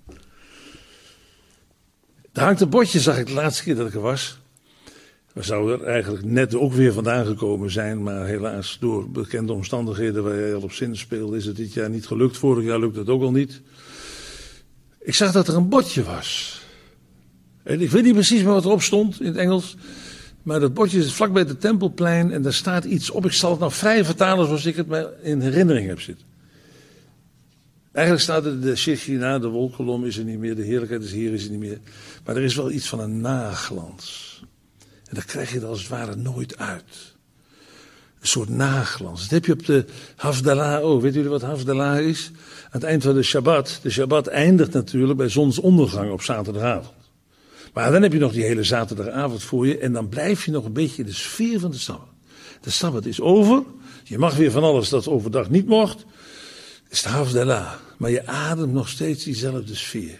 Er hangt een bordje, zag ik de laatste keer dat ik er was. We zouden er eigenlijk net ook weer vandaan gekomen zijn, maar helaas door bekende omstandigheden waar jij al op zin speelde, is het dit jaar niet gelukt. Vorig jaar lukte het ook al niet. Ik zag dat er een bordje was. En ik weet niet precies meer wat erop stond in het Engels, maar dat bordje is vlak bij het Tempelplein en daar staat iets op. Ik zal het nou vrij vertalen zoals ik het me in herinnering heb zitten. Eigenlijk staat er de Shechina, de wolkolom is er niet meer, de heerlijkheid des Heeren is er niet meer. Maar er is wel iets van een naglans. En dat krijg je er als het ware nooit uit. Een soort naglans. Dat heb je op de Havdalah ook. Weet jullie wat Havdalah is? Aan het eind van de Shabbat. De Shabbat eindigt natuurlijk bij zonsondergang op zaterdagavond. Maar dan heb je nog die hele zaterdagavond voor je. En dan blijf je nog een beetje in de sfeer van de Sabbat. De Sabbat is over. Je mag weer van alles dat overdag niet mocht. Het is de Havdalah. Maar je ademt nog steeds diezelfde sfeer.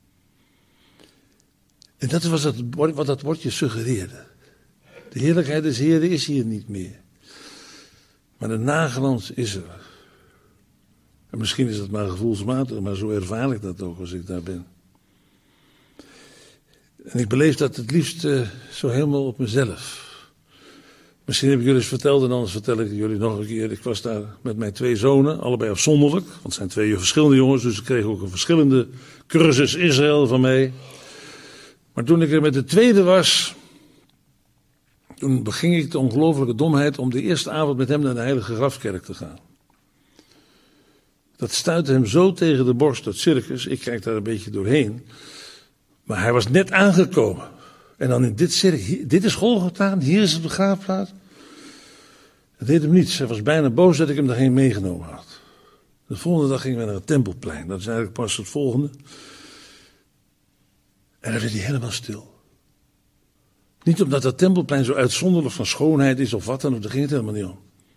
En dat was het, wat dat woordje suggereerde. De heerlijkheid des Heeren is hier niet meer. Maar de naglans is er. En misschien is dat maar gevoelsmatig, maar zo ervaar ik dat ook als ik daar ben. En ik beleef dat het liefst uh, zo helemaal op mezelf. Misschien heb ik jullie eens verteld en anders vertel ik jullie nog een keer. Ik was daar met mijn twee zonen, allebei afzonderlijk. Want het zijn twee verschillende jongens, dus ik kreeg ook een verschillende cursus Israël van mij. Maar toen ik er met de tweede was, toen beging ik de ongelofelijke domheid om de eerste avond met hem naar de Heilige Grafkerk te gaan. Dat stuitte hem zo tegen de borst, dat circus. Ik kijk daar een beetje doorheen. Maar hij was net aangekomen. En dan in dit circus, dit is Golgotha, hier is het begraafplaats. Het deed hem niets. Hij was bijna boos dat ik hem daarheen meegenomen had. De volgende dag gingen we naar het Tempelplein. Dat is eigenlijk pas het volgende. En dan werd hij helemaal stil. Niet omdat dat Tempelplein zo uitzonderlijk van schoonheid is of wat dan ook, daar ging het helemaal niet om.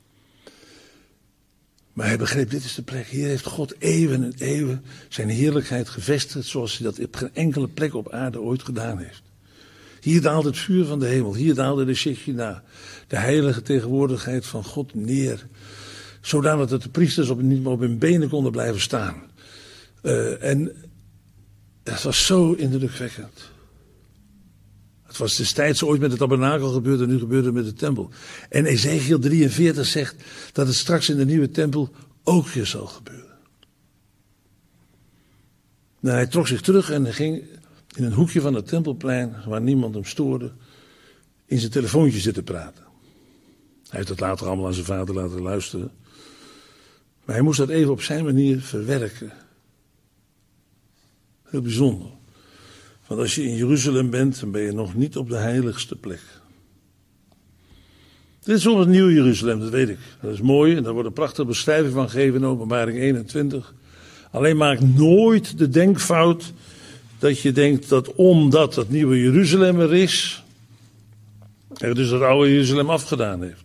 Maar hij begreep, dit is de plek. Hier heeft God eeuwen en eeuwen zijn heerlijkheid gevestigd zoals hij dat op geen enkele plek op aarde ooit gedaan heeft. Hier daalde het vuur van de hemel, hier daalde de Shechina, de heilige tegenwoordigheid van God neer. Zodanig dat de priesters op, niet meer op hun benen konden blijven staan. Uh, en dat was zo indrukwekkend. Het Het was destijds ooit met het tabernakel gebeurd en nu gebeurde het met de tempel. En Ezekiel drieënveertig zegt dat het straks in de nieuwe tempel ook weer zal gebeuren. Nou, hij trok zich terug en hij ging in een hoekje van het tempelplein, waar niemand hem stoorde, in zijn telefoontje zitten praten. Hij heeft het later allemaal aan zijn vader laten luisteren. Maar hij moest dat even op zijn manier verwerken. Heel bijzonder. Want als je in Jeruzalem bent, dan ben je nog niet op de heiligste plek. Dit is wel het nieuwe Jeruzalem, dat weet ik. Dat is mooi en daar wordt een prachtige beschrijving van gegeven in Openbaring eenentwintig. Alleen maak nooit de denkfout dat je denkt dat omdat het nieuwe Jeruzalem er is, er dus het oude Jeruzalem afgedaan heeft.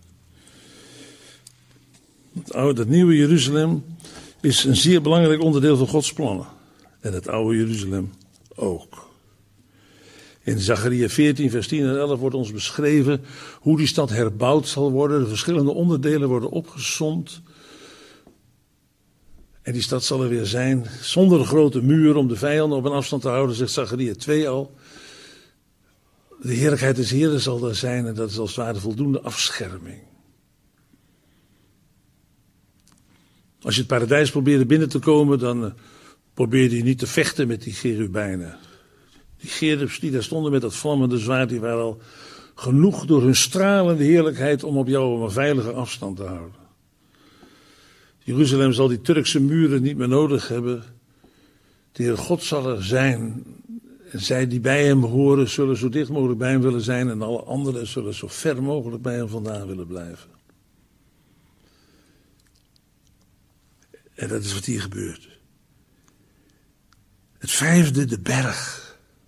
Het, oude, het nieuwe Jeruzalem is een zeer belangrijk onderdeel van Gods plannen. En het oude Jeruzalem ook. In Zacharia veertien, vers tien en elf wordt ons beschreven hoe die stad herbouwd zal worden. De verschillende onderdelen worden opgesomd. En die stad zal er weer zijn, zonder een grote muur om de vijanden op een afstand te houden, zegt Zacharia twee al. De heerlijkheid des Heeren zal daar zijn en dat is als het ware voldoende afscherming. Als je het paradijs probeerde binnen te komen, dan uh, probeerde je niet te vechten met die cherubijnen. Die cherubs die daar stonden met dat vlammende zwaard, die waren al genoeg door hun stralende heerlijkheid om op jou op een veilige afstand te houden. Jeruzalem zal die Turkse muren niet meer nodig hebben. De Heer God zal er zijn. En zij die bij hem horen zullen zo dicht mogelijk bij hem willen zijn. En alle anderen zullen zo ver mogelijk bij hem vandaan willen blijven. En dat is wat hier gebeurt. Het vijfde, de berg.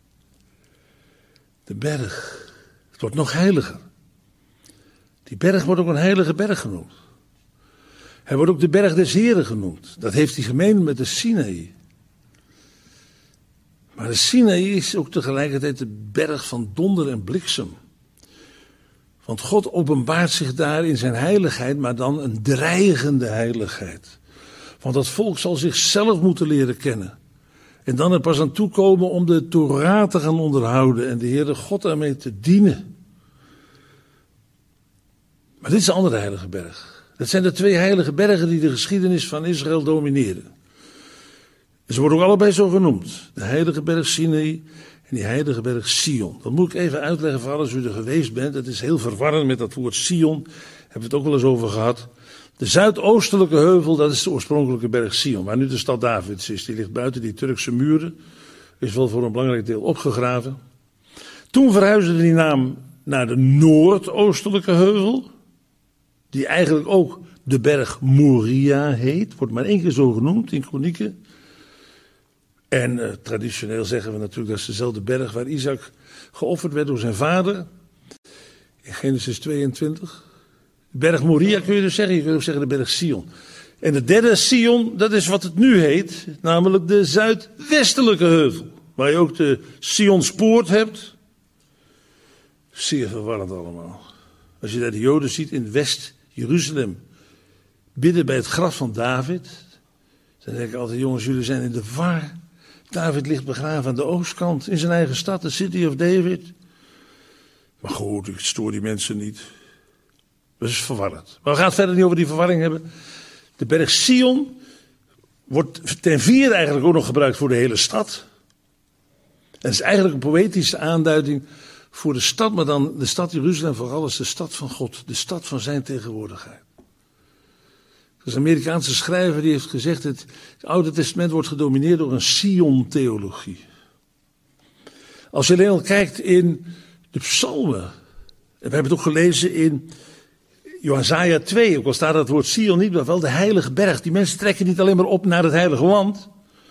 De berg. Het wordt nog heiliger. Die berg wordt ook een heilige berg genoemd. Hij wordt ook de berg des Heren genoemd. Dat heeft hij gemeen met de Sinaï. Maar de Sinaï is ook tegelijkertijd de berg van donder en bliksem. Want God openbaart zich daar in zijn heiligheid, maar dan een dreigende heiligheid. Want dat volk zal zichzelf moeten leren kennen. En dan er pas aan toekomen om de Torah te gaan onderhouden en de Heere God daarmee te dienen. Maar dit is een andere heilige berg. Dat zijn de twee heilige bergen die de geschiedenis van Israël domineren. Ze worden ook allebei zo genoemd. De heilige berg Sinaï en die heilige berg Sion. Dat moet ik even uitleggen voor als u er geweest bent. Het is heel verwarrend met dat woord Sion. Daar hebben we het ook wel eens over gehad. De zuidoostelijke heuvel, dat is de oorspronkelijke berg Sion. Waar nu de stad Davids is. Die ligt buiten die Turkse muren. Is wel voor een belangrijk deel opgegraven. Toen verhuisde die naam naar de noordoostelijke heuvel. Die eigenlijk ook de berg Moria heet. Wordt maar één keer zo genoemd in kronieken. En uh, traditioneel zeggen we natuurlijk dat is dezelfde berg waar Isaac geofferd werd door zijn vader. In Genesis tweeëntwintig. De berg Moria kun je dus zeggen. Je kunt ook zeggen de berg Sion. En de derde Sion, dat is wat het nu heet. Namelijk de zuidwestelijke heuvel. Waar je ook de Sionspoort hebt. Zeer verwarrend allemaal. Als je daar de Joden ziet in West-Jeruzalem. Bidden bij het graf van David. Dan denk ik altijd, jongens, jullie zijn in de war. David ligt begraven aan de oostkant. In zijn eigen stad, de City of David. Maar goed, ik stoor die mensen niet. Dat is verwarrend. Maar we gaan het verder niet over die verwarring hebben. De berg Sion wordt ten vierde eigenlijk ook nog gebruikt voor de hele stad. En het is eigenlijk een poëtische aanduiding voor de stad, maar dan de stad Jeruzalem vooral als de stad van God. De stad van zijn tegenwoordigheid. Er is een Amerikaanse schrijver die heeft gezegd dat het Oude Testament wordt gedomineerd door een Sion-theologie. Als je alleen al kijkt in de psalmen. En we hebben het ook gelezen in Johannesaja twee. Ook al staat het woord Sion niet, maar wel de heilige berg. Die mensen trekken niet alleen maar op naar het heilige land.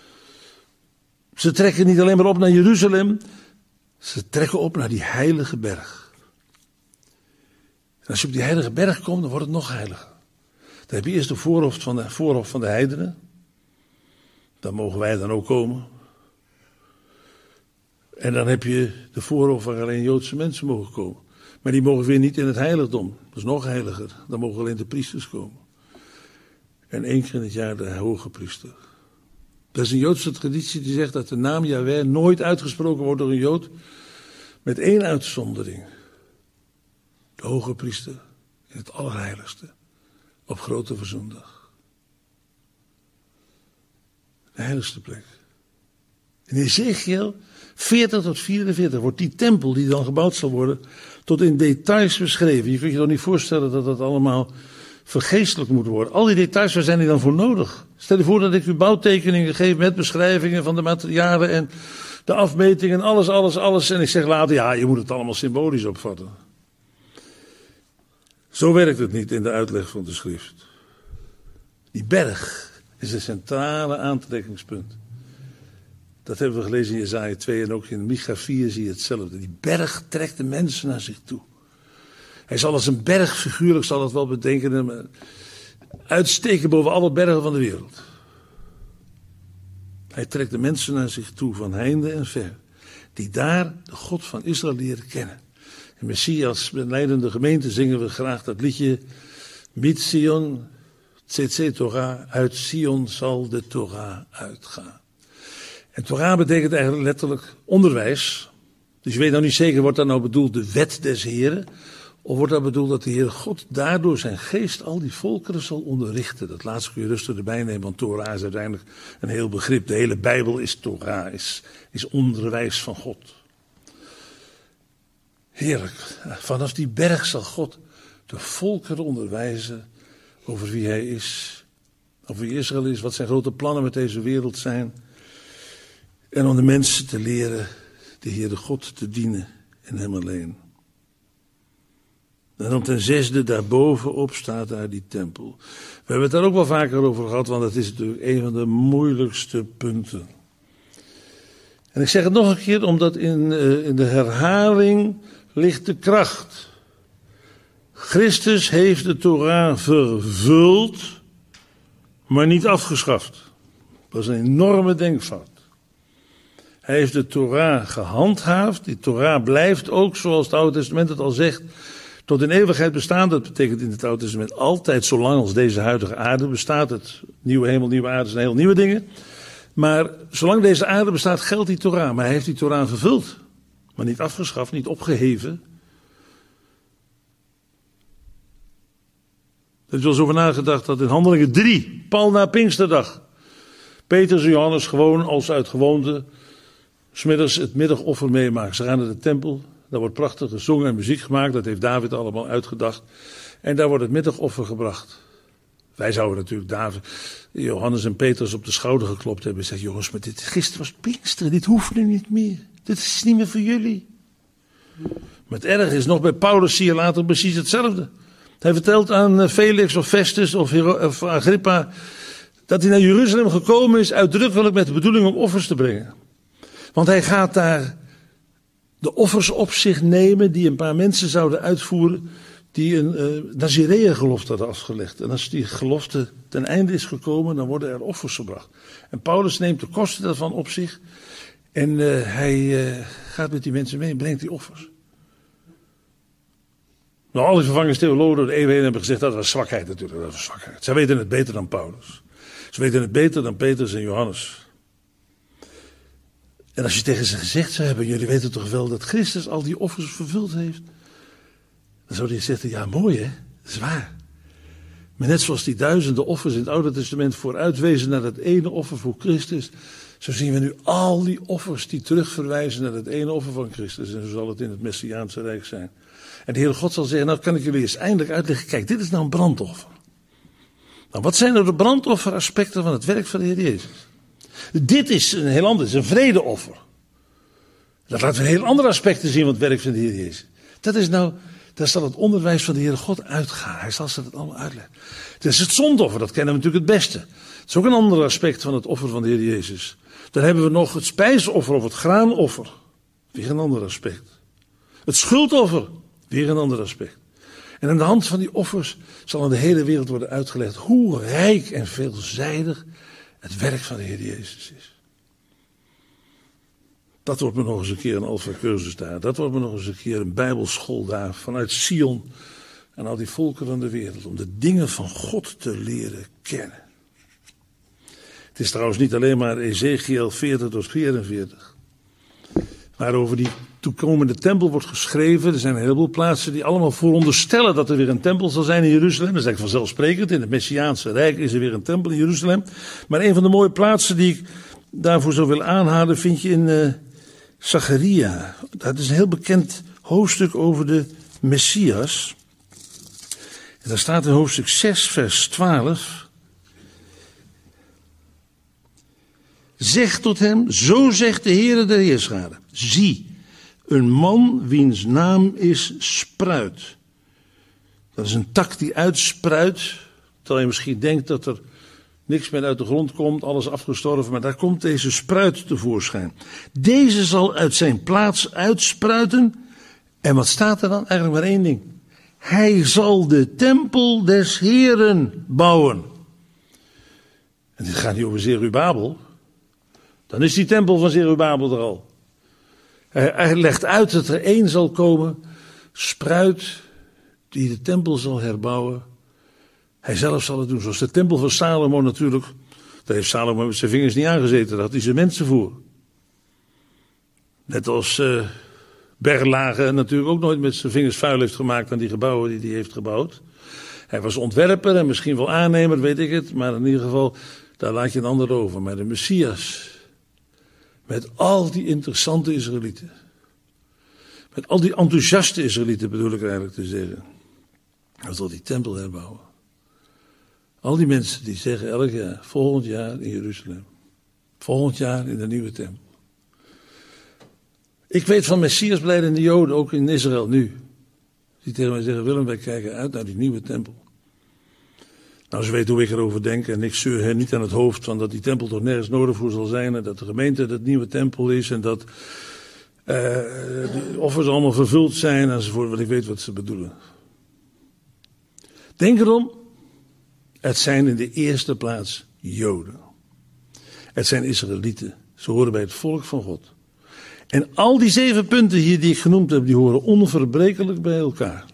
Ze trekken niet alleen maar op naar Jeruzalem. Ze trekken op naar die heilige berg. En als je op die heilige berg komt, dan wordt het nog heiliger. Dan heb je eerst de voorhof van de, voorhof van de heidenen. Daar mogen wij dan ook komen. En dan heb je de voorhof waar alleen Joodse mensen mogen komen. Maar die mogen weer niet in het heiligdom. Dat is nog heiliger. Dan mogen alleen de priesters komen. En één keer in het jaar de hoge priester. Dat is een Joodse traditie die zegt dat de naam Yahweh nooit uitgesproken wordt door een Jood. Met één uitzondering. De hoge priester in het Allerheiligste op Grote Verzoendag. De heiligste plek. In Ezechiel veertig tot vierenveertig wordt die tempel die dan gebouwd zal worden tot in details beschreven. Je kunt je toch niet voorstellen dat dat allemaal vergeestelijk moet worden. Al die details, waar zijn die dan voor nodig? Stel je voor dat ik u bouwtekeningen geef met beschrijvingen van de materialen en de afmetingen, alles, alles, alles. En ik zeg later, ja, je moet het allemaal symbolisch opvatten. Zo werkt het niet in de uitleg van de schrift. Die berg is een centrale aantrekkingspunt. Dat hebben we gelezen in Jesaja twee en ook in Micha vier zie je hetzelfde. Die berg trekt de mensen naar zich toe. Hij zal als een berg, figuurlijk zal het wel bedenken, uitsteken boven alle bergen van de wereld. Hij trekt de mensen naar zich toe van heinde en ver, die daar de God van Israël leren kennen. In Messias, leidende gemeente, zingen we graag dat liedje Mit Sion, Tzitze Torah, uit Sion zal de Torah uitgaan. En Torah betekent eigenlijk letterlijk onderwijs. Dus je weet nou niet zeker, wordt daar nou bedoeld de wet des Heren? Of wordt daar bedoeld dat de Heer God daardoor zijn geest al die volkeren zal onderrichten? Dat laatste kun je rustig erbij nemen, want Torah is uiteindelijk een heel begrip. De hele Bijbel is Torah, is, is onderwijs van God. Heerlijk. Vanaf die berg zal God de volkeren onderwijzen over wie hij is. Over wie Israël is, wat zijn grote plannen met deze wereld zijn. En om de mensen te leren de Heere God te dienen en hem alleen. En dan ten zesde, daarbovenop staat daar die tempel. We hebben het daar ook wel vaker over gehad, want dat is natuurlijk een van de moeilijkste punten. En ik zeg het nog een keer, omdat in, uh, in de herhaling ligt de kracht. Christus heeft de Torah vervuld, maar niet afgeschaft. Dat is een enorme denkfout. Hij heeft de Torah gehandhaafd. Die Torah blijft ook, zoals het Oude Testament het al zegt, tot in eeuwigheid bestaan. Dat betekent in het Oude Testament altijd, zolang als deze huidige aarde bestaat. Het nieuwe hemel, nieuwe aarde zijn heel nieuwe dingen. Maar zolang deze aarde bestaat, geldt die Torah. Maar hij heeft die Torah vervuld. Maar niet afgeschaft, niet opgeheven. Er is wel eens over nagedacht dat in Handelingen drie, pal na Pinksterdag, Petrus en Johannes gewoon als uit gewoonte 's middags het middagoffer meemaken. Ze gaan naar de tempel, daar wordt prachtig gezongen en muziek gemaakt. Dat heeft David allemaal uitgedacht. En daar wordt het middagoffer gebracht. Wij zouden natuurlijk David, Johannes en Petrus op de schouder geklopt hebben en gezegd: jongens, maar dit, gisteren was Pinksteren, dit hoeft nu niet meer. Dit is niet meer voor jullie. Maar het erg is, nog bij Paulus zie je later precies hetzelfde. Hij vertelt aan Felix of Festus of, of Agrippa dat hij naar Jeruzalem gekomen is uitdrukkelijk met de bedoeling om offers te brengen. Want hij gaat daar de offers op zich nemen die een paar mensen zouden uitvoeren die een uh, Nazireeën-gelofte hadden afgelegd. En als die gelofte ten einde is gekomen, dan worden er offers gebracht. En Paulus neemt de kosten daarvan op zich en uh, hij uh, gaat met die mensen mee en brengt die offers. Nou, al die vervangingstheologen door de eeuwen heen hebben gezegd dat was zwakheid natuurlijk. Dat was zwakheid. Zij weten het beter dan Paulus. Ze weten het beter dan Petrus en Johannes. En als je tegen ze gezegd zou hebben, jullie weten toch wel dat Christus al die offers vervuld heeft. Dan zouden die zeggen, ja mooi hè, dat is waar. Maar net zoals die duizenden offers in het Oude Testament vooruitwezen naar dat ene offer voor Christus. Zo zien we nu al die offers die terugverwijzen naar dat ene offer van Christus. En zo zal het in het Messiaanse Rijk zijn. En de Heere God zal zeggen, nou kan ik jullie eens eindelijk uitleggen. Kijk, dit is nou een brandoffer. Nou, wat zijn nou de brandofferaspecten van het werk van de Heer Jezus? Dit is een heel ander, het is een vredeoffer. Dat laat weer heel andere aspecten zien van het werk van de Heer Jezus. Dat is nou, daar zal het onderwijs van de Heere God uitgaan. Hij zal ze dat allemaal uitleggen. Het is het zondoffer, dat kennen we natuurlijk het beste. Het is ook een ander aspect van het offer van de Heer Jezus. Dan hebben we nog het spijsoffer of het graanoffer. Weer een ander aspect. Het schuldoffer. Weer een ander aspect. En aan de hand van die offers zal in de hele wereld worden uitgelegd hoe rijk en veelzijdig het werk van de Heer Jezus is. Dat wordt me nog eens een keer een alpha cursus daar. Dat wordt me nog eens een keer een bijbelschool daar vanuit Sion en al die volken van de wereld. Om de dingen van God te leren kennen. Het is trouwens niet alleen maar Ezechiel veertig tot vierenveertig. waar over die toekomende tempel wordt geschreven. Er zijn een heleboel plaatsen die allemaal vooronderstellen dat er weer een tempel zal zijn in Jeruzalem. Dat is eigenlijk vanzelfsprekend. In het Messiaanse Rijk is er weer een tempel in Jeruzalem. Maar een van de mooie plaatsen die ik daarvoor zou willen aanhalen vind je in uh, Zacharia. Dat is een heel bekend hoofdstuk over de Messias. En daar staat in hoofdstuk zes, vers twaalf. Zeg tot hem, zo zegt de Heere der Heerscharen. Zie, een man wiens naam is Spruit. Dat is een tak die uitspruit. Terwijl je misschien denkt dat er niks meer uit de grond komt, alles afgestorven. Maar daar komt deze spruit tevoorschijn. Deze zal uit zijn plaats uitspruiten. En wat staat er dan? Eigenlijk maar één ding. Hij zal de tempel des Heeren bouwen. En dit gaat niet over Zerubabel. Dan is die tempel van Zerubabel er al. Hij, hij legt uit dat er één zal komen, Spruit, die de tempel zal herbouwen. Hij zelf zal het doen, zoals de tempel van Salomo natuurlijk. Daar heeft Salomo met zijn vingers niet aangezeten, daar had hij zijn mensen voor. Net als uh, Berlage natuurlijk ook nooit met zijn vingers vuil heeft gemaakt aan die gebouwen die hij heeft gebouwd. Hij was ontwerper en misschien wel aannemer, weet ik het. Maar in ieder geval, daar laat je een ander over. Maar de Messias, met al die interessante Israëlieten. Met al die enthousiaste Israëlieten bedoel ik eigenlijk te zeggen. Hij zal die tempel herbouwen. Al die mensen die zeggen elk jaar, volgend jaar in Jeruzalem. Volgend jaar in de nieuwe tempel. Ik weet van Messias blijdende Joden, ook in Israël nu. Die tegen mij zeggen, Willem, wij kijken uit naar die nieuwe tempel. Nou, ze weten hoe ik erover denk en ik zeur hen niet aan het hoofd van dat die tempel toch nergens nodig voor zal zijn. En dat de gemeente het nieuwe tempel is en dat uh, de offers allemaal vervuld zijn enzovoort. Want ik weet wat ze bedoelen. Denk erom, het zijn in de eerste plaats Joden. Het zijn Israëlieten. Ze horen bij het volk van God. En al die zeven punten hier die ik genoemd heb, die horen onverbrekelijk bij elkaar.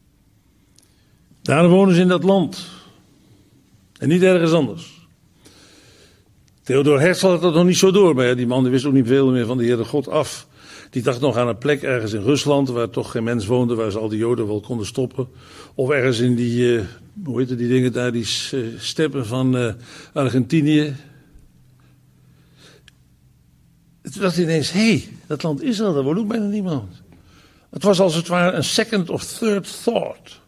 Daar wonen ze in dat land. En niet ergens anders. Theodor Herzl had dat nog niet zo door. Maar ja, die man die wist ook niet veel meer van de Heere God af. Die dacht nog aan een plek ergens in Rusland, waar toch geen mens woonde, waar ze al die Joden wel konden stoppen. Of ergens in die, uh, hoe heet die dingen daar, die uh, steppen van uh, Argentinië. Toen dacht hij ineens, hé, hey, dat land Israël, daar woont ook bijna niemand. Het was als het ware een second of third thought.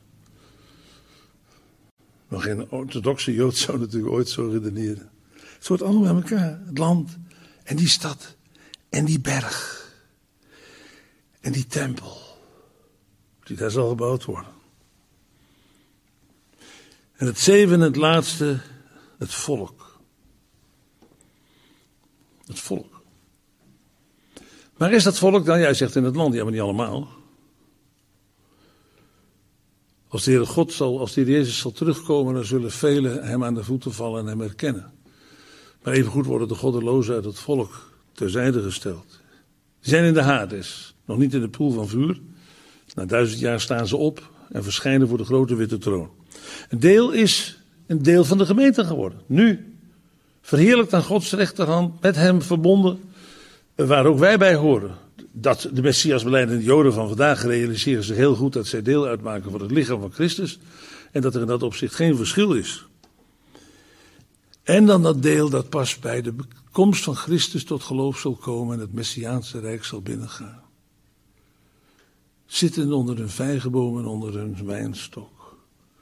Nog geen orthodoxe Jood zou natuurlijk ooit zo redeneren. Het hoort allemaal bij elkaar. Het land en die stad en die berg en die tempel die daar zal gebouwd worden. En het zevende, het laatste, het volk. Het volk. Maar is dat volk dan? Jij zegt in het land, ja, maar niet allemaal. Als de Heer God zal, als de Heer Jezus zal terugkomen, dan zullen velen hem aan de voeten vallen en hem herkennen. Maar evengoed worden de goddelozen uit het volk terzijde gesteld. Die zijn in de Hades, nog niet in de poel van vuur. Na duizend jaar staan ze op en verschijnen voor de grote witte troon. Een deel is een deel van de gemeente geworden. Nu, verheerlijkt aan Gods rechterhand, met hem verbonden, waar ook wij bij horen. Dat de Messias belijdende Joden van vandaag realiseren zich heel goed dat zij deel uitmaken van het lichaam van Christus. En dat er in dat opzicht geen verschil is. En dan dat deel dat pas bij de komst van Christus tot geloof zal komen en het Messiaanse Rijk zal binnengaan. Zitten onder een vijgenboom en onder een wijnstok.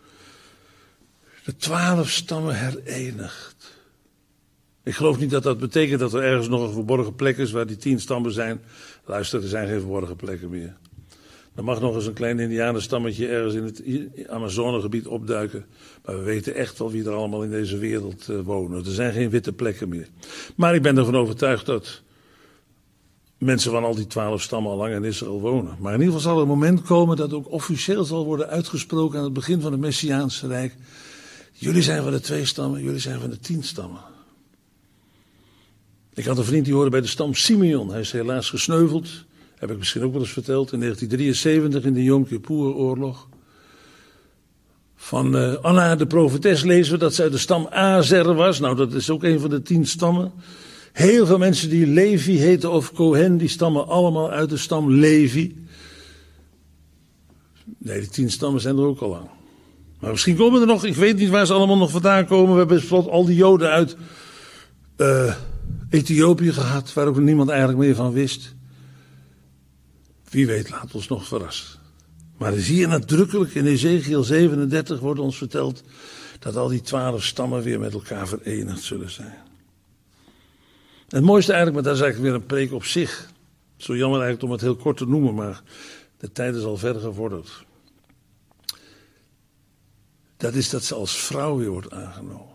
De twaalf stammen herenigd. Ik geloof niet dat dat betekent dat er ergens nog een verborgen plek is waar die tien stammen zijn. Luister, er zijn geen verborgen plekken meer. Er mag nog eens een klein indianenstammetje ergens in het Amazonegebied opduiken. Maar we weten echt wel wie er allemaal in deze wereld uh, wonen. Er zijn geen witte plekken meer. Maar ik ben ervan overtuigd dat mensen van al die twaalf stammen al lang in Israël wonen. Maar in ieder geval zal er een moment komen dat ook officieel zal worden uitgesproken aan het begin van het Messiaanse Rijk. Jullie zijn van de twee stammen, jullie zijn van de tien stammen. Ik had een vriend die hoorde bij de stam Simeon. Hij is helaas gesneuveld. Heb ik misschien ook wel eens verteld. In negentien drieënzeventig in de Yom Kippur-oorlog. Van uh, Anna de profetes lezen we dat zij de stam Azer was. Nou, dat is ook een van de tien stammen. Heel veel mensen die Levi heten of Cohen, die stammen allemaal uit de stam Levi. Nee, die tien stammen zijn er ook al lang. Maar misschien komen er nog, ik weet niet waar ze allemaal nog vandaan komen. We hebben bijvoorbeeld al die Joden uit uh, Ethiopië gehad, waar ook niemand eigenlijk meer van wist. Wie weet, laat ons nog verrassen. Maar er is hier nadrukkelijk in Ezekiel zevenendertig wordt ons verteld dat al die twaalf stammen weer met elkaar verenigd zullen zijn. En het mooiste eigenlijk, maar dat is eigenlijk weer een preek op zich. Zo jammer eigenlijk om het heel kort te noemen, maar de tijd is al verder gevorderd. Dat is dat ze als vrouw weer wordt aangenomen.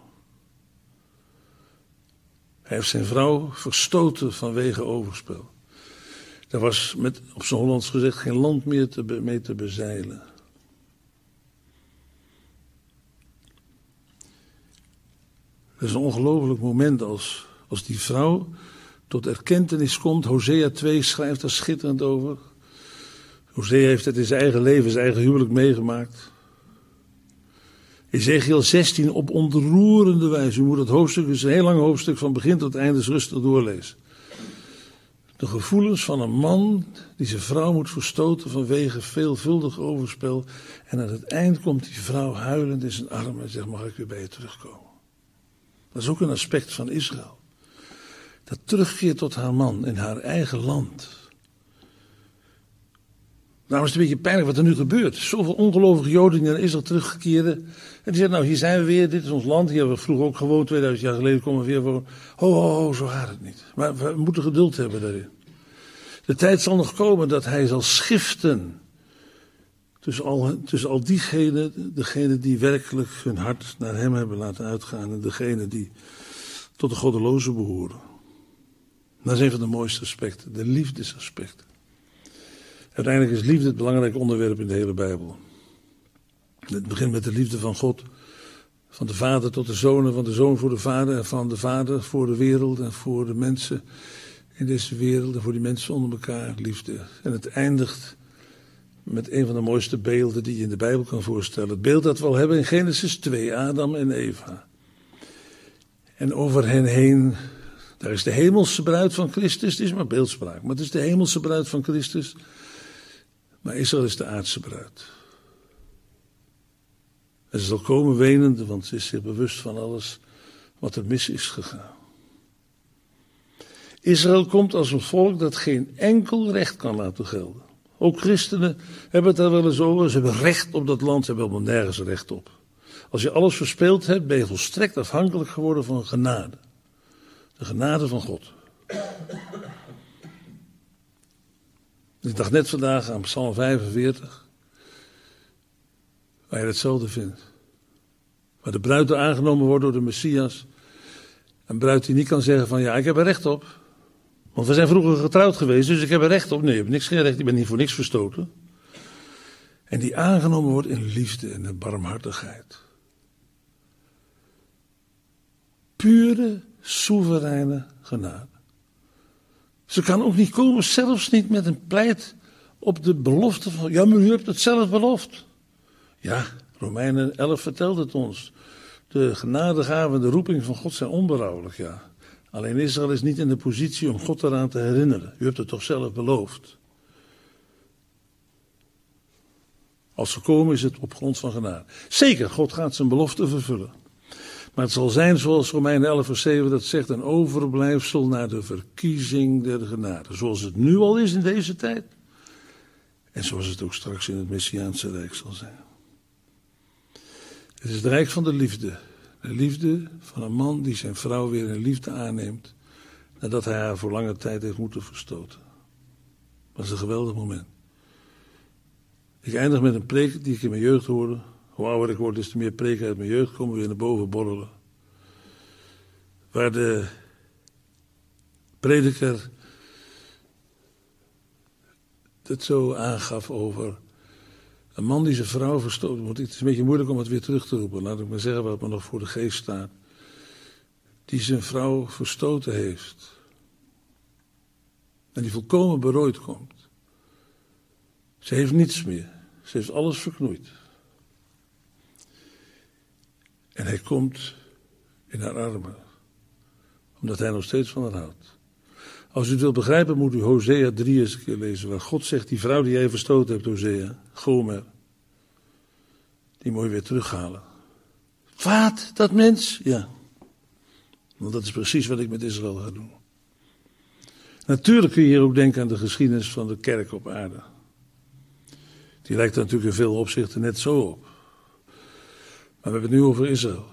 Hij heeft zijn vrouw verstoten vanwege overspel. Er was met, op zijn Hollands gezegd, geen land meer te, mee te bezeilen. Het is een ongelooflijk moment als, als die vrouw tot erkentenis komt. Hosea twee schrijft daar schitterend over. Hosea heeft het in zijn eigen leven, zijn eigen huwelijk meegemaakt. Ezekiel zestien op ontroerende wijze. U moet het hoofdstuk, het is een heel lang hoofdstuk, van begin tot einde eens rustig doorlezen. De gevoelens van een man die zijn vrouw moet verstoten vanwege veelvuldig overspel. En aan het eind komt die vrouw huilend in zijn armen en zegt, mag ik weer bij je terugkomen. Dat is ook een aspect van Israël. Dat terugkeert tot haar man in haar eigen land. Nou is het een beetje pijnlijk wat er nu gebeurt. Zoveel ongelovige Joden die naar Israël terugkeerden. En die zeggen, nou hier zijn we weer, dit is ons land. Hier hebben we vroeger ook gewoond, tweeduizend jaar geleden komen we weer wonen. Ho, ho, ho, zo gaat het niet. Maar we moeten geduld hebben daarin. De tijd zal nog komen dat hij zal schiften. Tussen al, tussen al diegenen, degenen die werkelijk hun hart naar hem hebben laten uitgaan. En degenen die tot de goddelozen behoren. Dat is een van de mooiste aspecten, de liefdesaspecten. Uiteindelijk is liefde het belangrijke onderwerp in de hele Bijbel. Het begint met de liefde van God. Van de vader tot de zoon en van de zoon voor de vader. En van de vader voor de wereld en voor de mensen in deze wereld. En voor die mensen onder elkaar, liefde. En het eindigt met een van de mooiste beelden die je in de Bijbel kan voorstellen. Het beeld dat we al hebben in Genesis twee, Adam en Eva. En over hen heen, daar is de hemelse bruid van Christus. Het is maar beeldspraak, maar het is de hemelse bruid van Christus. Maar Israël is de aardse bruid. En ze zal komen wenende, want ze is zich bewust van alles wat er mis is gegaan. Israël komt als een volk dat geen enkel recht kan laten gelden. Ook christenen hebben het daar wel eens over. Ze hebben recht op dat land, ze hebben helemaal nergens recht op. Als je alles verspeeld hebt, ben je volstrekt afhankelijk geworden van genade. De genade van God. Ik dacht net vandaag aan Psalm vijfenveertig, waar je hetzelfde vindt. Waar de bruid aangenomen wordt door de Messias. Een bruid die niet kan zeggen van ja, ik heb er recht op. Want we zijn vroeger getrouwd geweest, dus ik heb er recht op. Nee, ik heb niks, geen recht, ik ben hier voor niks verstoten. En die aangenomen wordt in liefde en in barmhartigheid. Pure, soevereine genade. Ze kan ook niet komen, zelfs niet met een pleit op de belofte van, ja, maar u hebt het zelf beloofd. Ja, Romeinen elf vertelt het ons. De genadegaven en de roeping van God zijn onberouwelijk, ja. Alleen Israël is niet in de positie om God eraan te herinneren. U hebt het toch zelf beloofd. Als ze komen is het op grond van genade. Zeker, God gaat zijn belofte vervullen. Maar het zal zijn zoals Romeinen elf vers zeven dat zegt, een overblijfsel naar de verkiezing der genade. Zoals het nu al is in deze tijd. En zoals het ook straks in het Messiaanse Rijk zal zijn. Het is het rijk van de liefde. De liefde van een man die zijn vrouw weer in liefde aanneemt. Nadat hij haar voor lange tijd heeft moeten verstoten. Dat is een geweldig moment. Ik eindig met een preek die ik in mijn jeugd hoorde. Hoe ouder ik word, des te meer preken uit mijn jeugd komen weer naar boven borrelen. Waar de prediker het zo aangaf over een man die zijn vrouw verstoten wordt. Het is een beetje moeilijk om het weer terug te roepen. Laat ik maar zeggen wat me nog voor de geest staat. Die zijn vrouw verstoten heeft. En die volkomen berooid komt. Ze heeft niets meer. Ze heeft alles verknoeid. En hij komt in haar armen. Omdat hij nog steeds van haar houdt. Als u het wilt begrijpen, moet u Hosea drie eens een keer lezen. Waar God zegt, die vrouw die jij verstoten hebt, Hosea, Gomer, die moet je weer terughalen. Wat, dat mens? Ja. Want dat is precies wat ik met Israël ga doen. Natuurlijk kun je hier ook denken aan de geschiedenis van de kerk op aarde. Die lijkt er natuurlijk in veel opzichten net zo op. Maar we hebben het nu over Israël.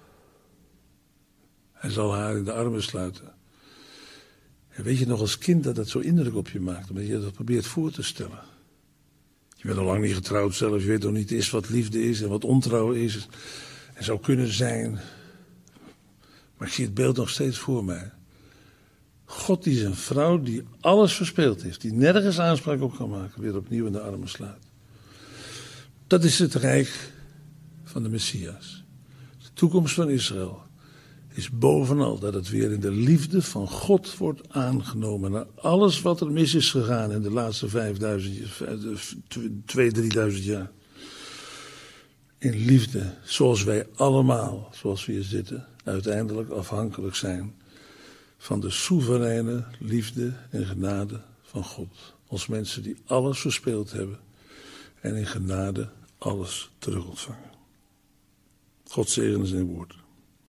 Hij zal haar in de armen sluiten. En weet je nog als kind dat dat zo indruk op je maakt, omdat je dat probeert voor te stellen. Je bent al lang niet getrouwd zelf, je weet nog niet eens wat liefde is en wat ontrouw is en zou kunnen zijn. Maar ik zie het beeld nog steeds voor mij. God die zijn vrouw, die alles verspeeld heeft, die nergens aanspraak op kan maken, weer opnieuw in de armen sluit. Dat is het rijk van de Messias. De toekomst van Israël is bovenal dat het weer in de liefde van God wordt aangenomen. Na alles wat er mis is gegaan in de laatste vijfduizend, twee, drieduizend jaar. In liefde, zoals wij allemaal, zoals we hier zitten, uiteindelijk afhankelijk zijn van de soevereine liefde en genade van God. Als mensen die alles verspeeld hebben en in genade alles terug ontvangen. God zegene zijn woord.